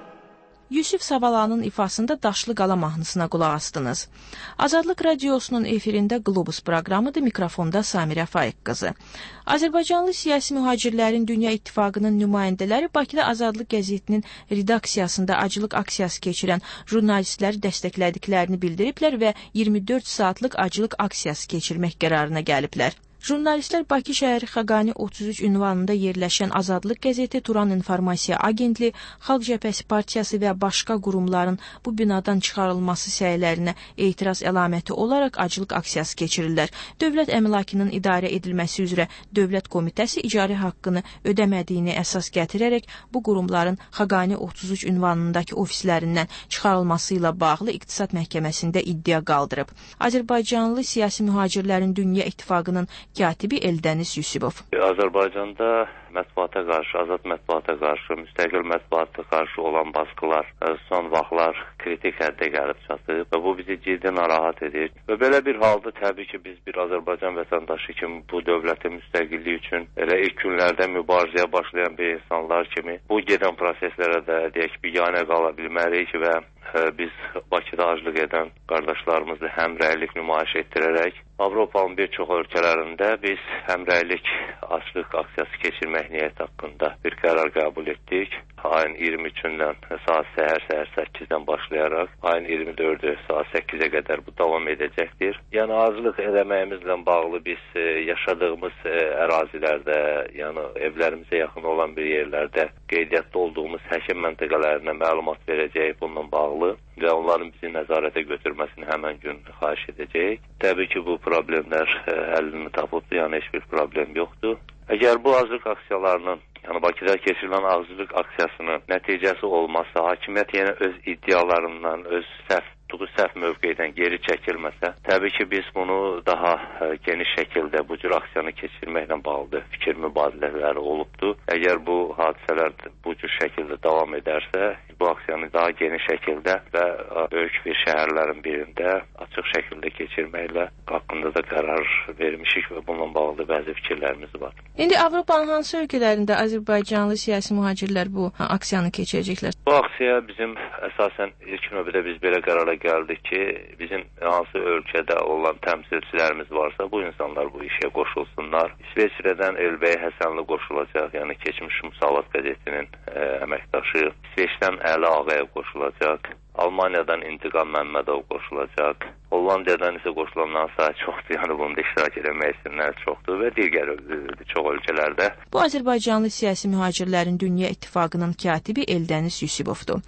Yusif Savalanın ifasında Daşlı Qala mahnısına qulaq astınız. Azadlıq Radiosunun efirində Globus proqramıdır, mikrofonda Samirə Faiq qızı. Azərbaycanlı siyasi mühacirlərin Dünya İttifaqının nümayəndələri Bakıda Azadlıq qəzetinin redaksiyasında aclıq aksiyası keçirən jurnalistləri dəstəklədiklərini bildiriblər və iyirmi dörd saatlıq aclıq aksiyası keçirmək qərarına gəliblər. Jurnalistlər Bakı şəhəri Xaqani otuz üç ünvanında yerləşən Azadlıq qəzeti, Turan İnformasiya Agentliyi, Xalq Cəbhəsi Partiyası və başqa qurumların bu binadan çıxarılması səylərinə etiraz əlaməti olaraq aclıq aksiyası keçirirlər. Dövlət əmlakının idarə edilməsi üzrə Dövlət Komitəsi icari haqqını ödəmədiyini əsas gətirərək bu qurumların Xaqani otuz üç ünvanındakı ofislərindən çıxarılması ilə bağlı İqtisad Məhkəməsində iddia qaldırıb. Azərbaycanlı siyasi mühacirlərin Dünya İttifaqının katibi Eldəniz Yusubov. Azərbaycanda mətbuata qarşı, azad mətbuata qarşı, müstəqil mətbuata qarşı olan baskılar son vaxtlar kritik həddə gəlib çatıb və bu bizi ciddi narahat edir. Və belə bir halda təbii ki, biz bir Azərbaycan vətəndaşı kimi bu dövlətin müstəqilliyi üçün elə ilk günlərdə mübarizəyə başlayan bir insanlar kimi bu gedən proseslərə də deyək biganə qala bilmərik və biz Bakıda aclıq edən qardaşlarımızla həmrəylik nümayiş etdirərək Avropanın bir çox ölkələrində biz həmrəylik aclıq aksiyası keçirmək niyyəti haqqında bir qərar qəbul etdik. Ayın iyirmi üçündən saat səhər səhər səkkizdən başlayaraq ayın iyirmi dördü saat səkkizə qədər bu davam edəcəkdir. Yəni aclıq eləməyimizlə bağlı biz yaşadığımız ərazilərdə, yəni evlərimizə yaxın olan bir yerlərdə qeydiyyatda olduğumuz həkim məntəqələrinə məlumat verəcəyik bununla bağlı və onların bizi nəzarətə götürməsini həmən gün xahiş edəcəyik. Təbii ki, bu problemlər həllini tapıbdır, yəni heç bir problem yoxdur. Əgər bu aclıq aksiyalarının, yəni Bakıda keçirilən aclıq aksiyasının nəticəsi olmazsa, hakimiyyət yenə öz iddialarından, öz səhv tutduğu səhv mövqeydən geri çəkilməsə, təbii ki, biz bunu daha geniş şəkildə bu cür aksiyanı keçirməklə bağlı fikir mübadilələri olubdur. Əgər bu hadisələr bu cür şəkildə davam edərsə, bu aksiyanı daha geniş şəkildə və böyük bir şəhərlərin birində açıq şəkildə keçirməklə haqqında da qərar vermişik və bununla bağlı bəzi fikirlərimiz var. İndi Avropanın hansı ölkələrində Azərbaycanlı siyasi mühacirlər bu aksiyanı keçirəcəklər? Bu aksiya bizim əsasən ilk növbədə biz belə qərara gəldik ki, bizim hansı ölkədə olan təmsilçilərimiz varsa, bu insanlar bu işə qoşulsunlar. İsveçrədən Elbəy Həsənli qoşulacaq, yəni keçmiş Musavat qəzetinin ə, əməkdaşı. İsveçdən Əli Ağayev qoşulacaq. Almaniyadan İntiqam Məmmədov qoşulacaq. Hollandiyadan isə qoşulanların sayı çoxdur, yəni bunda iştirak edəmək istəyənlər çoxdur və digər çox ölkələrdə. Bu Azərbaycanlı siyasi mühacirlərin Dünya İttifaqının katibi Eldəniz Yusubovdur.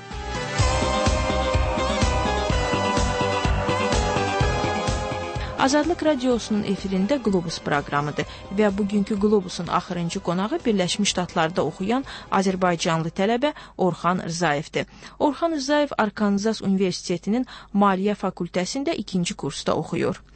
Azadlıq Radiosunun efirində Globus proqramıdır və bugünkü Globusun axırıncı qonağı Birləşmiş Ştatlarda oxuyan Azərbaycanlı tələbə Orxan Rzayevdir. Orxan Rzayev Arkanzas Universitetinin Maliyyə Fakültəsində ikinci kursda oxuyur.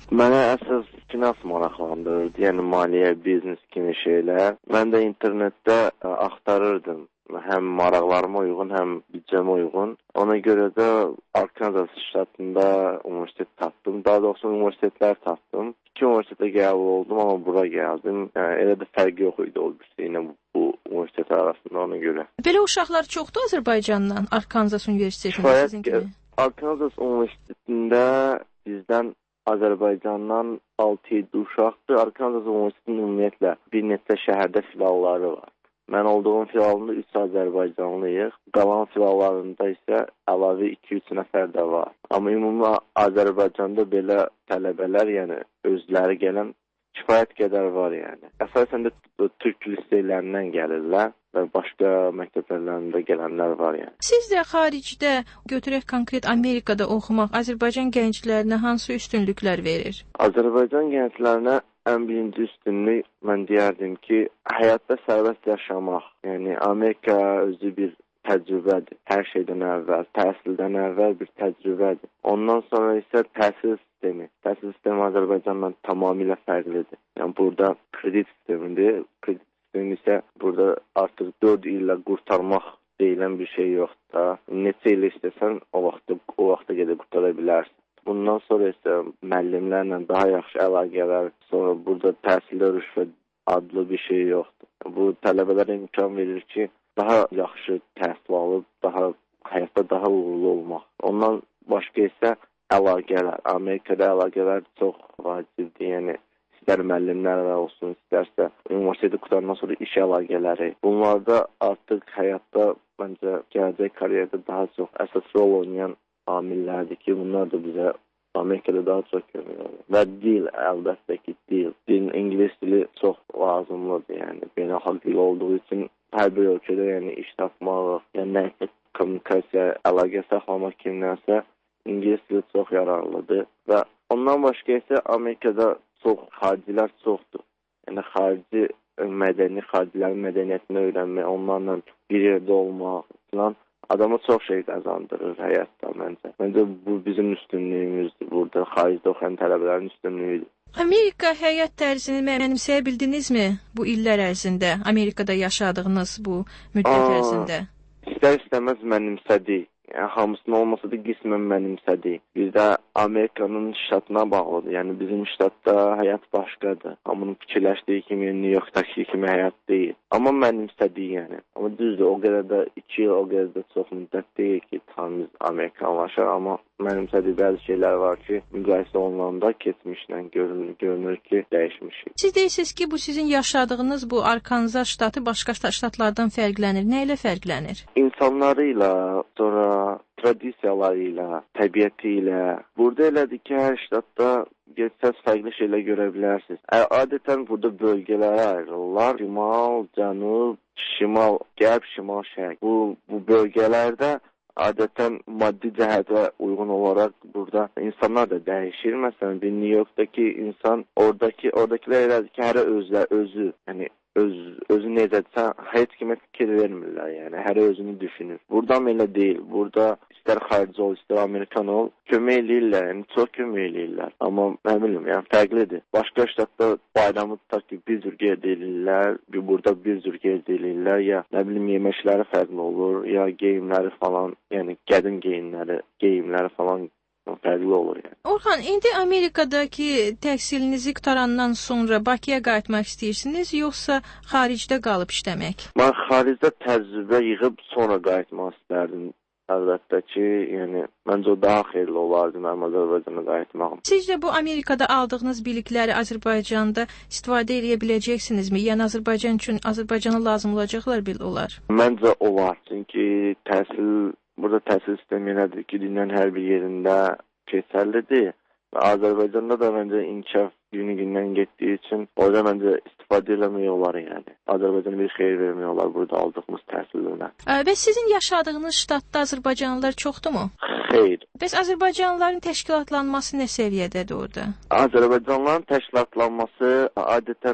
Mənə əsas finans maraqlandırırdı, yəni maliyyə, biznes kimi şeylər. Mən də internetdə axtarırdım. Həm maraqlarıma uyğun, həm büdcəmə uyğun. Ona görə də Arkansas ştatında universitet tapdım. Daha doğrusu universitetlər tapdım. İki universitetə qəbul oldum, amma bura gəldim. Yəni, elə də fərqi yox idi o birisi ilə bu, bu universitetlər arasında ona görə. Belə uşaqlar çoxdur Azərbaycandan, Arkansas Universitetində sizin kimi? Arkansas Universitetində bizdən Azərbaycandan altı yeddi uşaqdır. Arkansas Universitetinin ümumiyyətlə bir neçə şəhərdə filalları var. Mən olduğum filalında üç Azərbaycanlıyıq. Qalan filallarında isə əlavə iki üç nəfər də var. Amma ümumi Azərbaycanda belə tələbələr, yəni özləri gələn kifayət qədər var yəni. Əsasən də türk liseylərindən gəlirlər və başqa məktəblərində gələnlər var yəni. Siz də xaricdə, götürək konkret Amerikada oxumaq Azərbaycan gənclərinə hansı üstünlüklər verir? Azərbaycan gənclərinə ən birinci üstünlük mən deyərdim ki, həyatda sərbəst yaşamaq. Yəni Amerika özü bir təcrübədir. Hər şeydən əvvəl, təhsildən əvvəl bir təcrübədir. Ondan sonra isə təhsil sistemi. Təhsil sistemi Azərbaycandan tamamilə fərqlidir. Yəni burada kredit sistemidir. Kredit sistemi isə burada artıq dörd illə qurtarmaq deyilən bir şey yoxdur. Neçə il istəsən o vaxtda o vaxta gedib qurtara bilərsən. Bundan sonra isə müəllimlərlə daha yaxşı əlaqələr, sonra burada təhsildə rüşvət adlı bir şey yoxdur. Bu tələbələrə imkan verir ki, daha yaxşı təhsil alıb, daha həyatda daha uğurlu olmaq. Ondan başqa isə əlaqələr. Amerikada əlaqələr çox vacibdir. Yəni istər müəllimlərlə olsun, istərsə universiteti qurtarandan sonra iş əlaqələri. Bunlarda artıq həyatda məncə gələcək karyerdə daha çox əsas rol oynayan amillərdir ki, bunlar da bizə Amerikada daha çox görünür. Və dil, əlbəttə ki, dil. Dilin ingilis dili çox lazımlıdır, yəni beynəlxalq dil olduğu üçün hər bir ölkədə yəni iş tapmaq, yəni nəsə kommunikasiya, əlaqə saxlamaq kimlərsə ingilis dili çox yararlıdır. Və ondan başqa isə Amerikada çox xaricilər çoxdur. Yəni xarici mədəni, xaricilərin mədəniyyətini öyrənmək, onlarla bir yerdə olmaq falan adama çox şey qazandırır həyatda məncə. Məncə bu bizim üstünlüyümüzdür. Burada xaricdə oxuyan tələbələrin üstünlüyüdür. Amerika həyat tərzini mənimsəyə bildinizmi bu illər ərzində? Amerikada yaşadığınız bu müddət ərzində? İstər-istəməz mənimsədik. Yəni, hamısının olmasa da qismən mənimsədik. Bir də Amerikanın ştatına bağlıdır. Yəni bizim ştatda həyat başqadır. Hamının fikirləşdiyi kimi New Yorkdakı kimi həyat deyil. Amma mənimsədik yəni. Amma düzdür, o qədər də iki il, o qədər də çox müddət deyil ki, tam biz Amerikanlaşaq. Amma mənimsədik bəzi şeylər var ki, müqayisə olunanda keçmişlə görünür, görünür ki, dəyişmişik. Siz deyirsiniz ki, bu sizin yaşadığınız bu Arkansas ştatı başqa ştatlardan fərqlənir. Nə ilə fərqlənir? İnsanları ilə, sonra tradisiyaları ilə, təbiəti ilə. Burada elədir ki, hər ştatda getsəz fərqli şeylər görə bilərsiniz. Adətən burada bölgələrə ayrılırlar. Şimal, cənub, şimal, qərb, şimal, şərq. Bu, bu bölgələrdə adətən maddi cəhətə uyğun olaraq burada insanlar da dəyişir. Məsələn, bir New Yorkdakı insan oradakı, oradakilər elədir ki, hər özlə, özü, yəni öz, özü necədirsə, heç kimə fikir vermirlər, yəni hər özünü düşünür. Buradan elə deyil. Burada istər xarici ol, istər Amerikan ol, kömək eləyirlər, yəni çox kömək eləyirlər. Amma nə bilim, yəni fərqlidir. Başqa ştatda bayramı tutaq ki, bir cür qeyd edirlər, bir burada bir cür qeyd edirlər, ya nə bilim yeməkləri fərqli olur, ya geyimləri falan, yəni qədim geyimləri, geyimləri falan fərqli olur yəni. Orxan, indi Amerikadakı təhsilinizi qutarandan sonra Bakıya qayıtmaq istəyirsiniz, yoxsa xaricdə qalıb işləmək? Mən xaricdə təcrübə yığıb sonra qayıtmaq istərdim. Əlbəttə ki, yəni məncə o daha xeyirli olardı mənim Azərbaycana qayıtmağım. Sizcə bu Amerikada aldığınız bilikləri Azərbaycanda istifadə edə biləcəksinizmi? Yəni Azərbaycan üçün Azərbaycana lazım olacaqlar bil olar? Məncə olar. Çünki təhsil burada təhsil sistemi elədir ki, dünyanın hər bir yerində keçərlidir. Və Azərbaycanda da məncə inkişaf günü-gündən getdiyi üçün orada məncə istifadə eləmək olar yəni. Azərbaycana bir xeyir vermək olar burada aldığımız təhsillə. Bəs sizin yaşadığınız ştatda Azərbaycanlılar çoxdurmu? Xeyr. Bəs Azərbaycanlıların təşkilatlanması nə səviyyədədir orada? Azərbaycanlıların təşkilatlanması adətən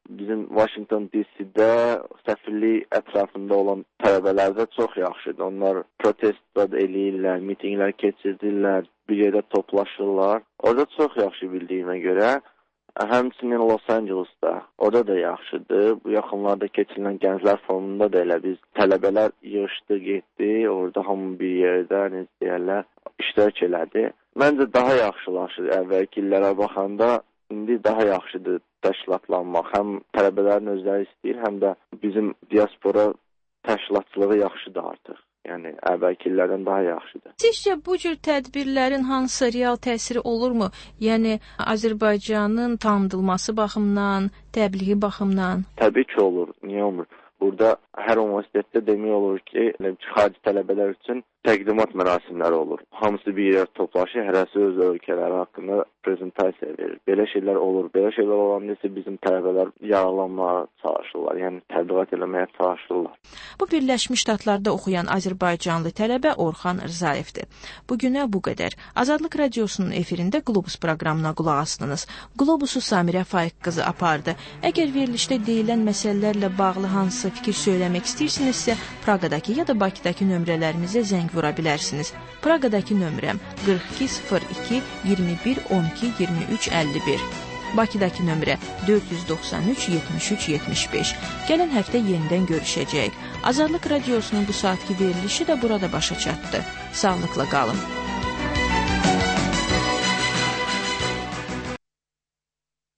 bizim Washington D C-də səfirlik ətrafında olan tələbələr də çox yaxşıdır. Onlar protest eləyirlər, mitinqlər keçirdirlər, bir yerdə toplaşırlar. Orada çox yaxşı bildiyimə görə, həmçinin Los Angeles'da, orada da yaxşıdır. Bu yaxınlarda keçirilən gənclər forumunda da elə biz tələbələr yığışdı, getdi. Orada hamı bir yerdə, necə deyərlər, iştirak elədi. Məncə daha yaxşılaşır. Əvvəlki illərə baxanda indi daha yaxşıdır təşkilatlanmaq. Həm tələbələrin özləri istəyir, həm də bizim diaspora təşkilatçılığı yaxşıdır artıq. Yəni əvvəlki illərdən daha yaxşıdır. Sizcə bu cür tədbirlərin hansı real təsiri olurmu? Yəni Azərbaycanın tanıdılması baxımından, təbliği baxımından? Təbii ki olur. Niyə olmur? Burada hər universitetdə demək olur ki, xarici tələbələr üçün təqdimat mərasimləri olur. Hamısı bir yerə toplaşır, hərəsi öz ölkələri haqqında prezentasiya verir. Belə şeylər olur. Belə şeylər olanda isə bizim tələbələr yaralanmağa çalışırlar, yəni təbliğat eləməyə çalışırlar. Bu Birləşmiş Ştatlarda oxuyan Azərbaycanlı tələbə Orxan Rzayevdir. Bugünə bu qədər. Azadlıq Radiosunun efirində Qlobus proqramına qulaq asdınız. Qlobusu Samirə Faiq qızı apardı. Əgər verilişdə deyilən məsələlərlə bağlı hansı fikir söyləmək istəyirsinizsə, Praqadakı ya da Bakıdakı nömrələrimizə zəng vura bilərsiniz. Praqadakı nömrəm qırx iki sıfır iki iyirmi bir on iki iyirmi üç əlli bir. Bakıdakı nömrə dörd yüz doxsan üç yetmiş üç yetmiş beş. Gələn həftə yenidən görüşəcəyik. Azadlıq Radiosunun bu saatki verilişi də burada başa çatdı. Sağlıqla qalın.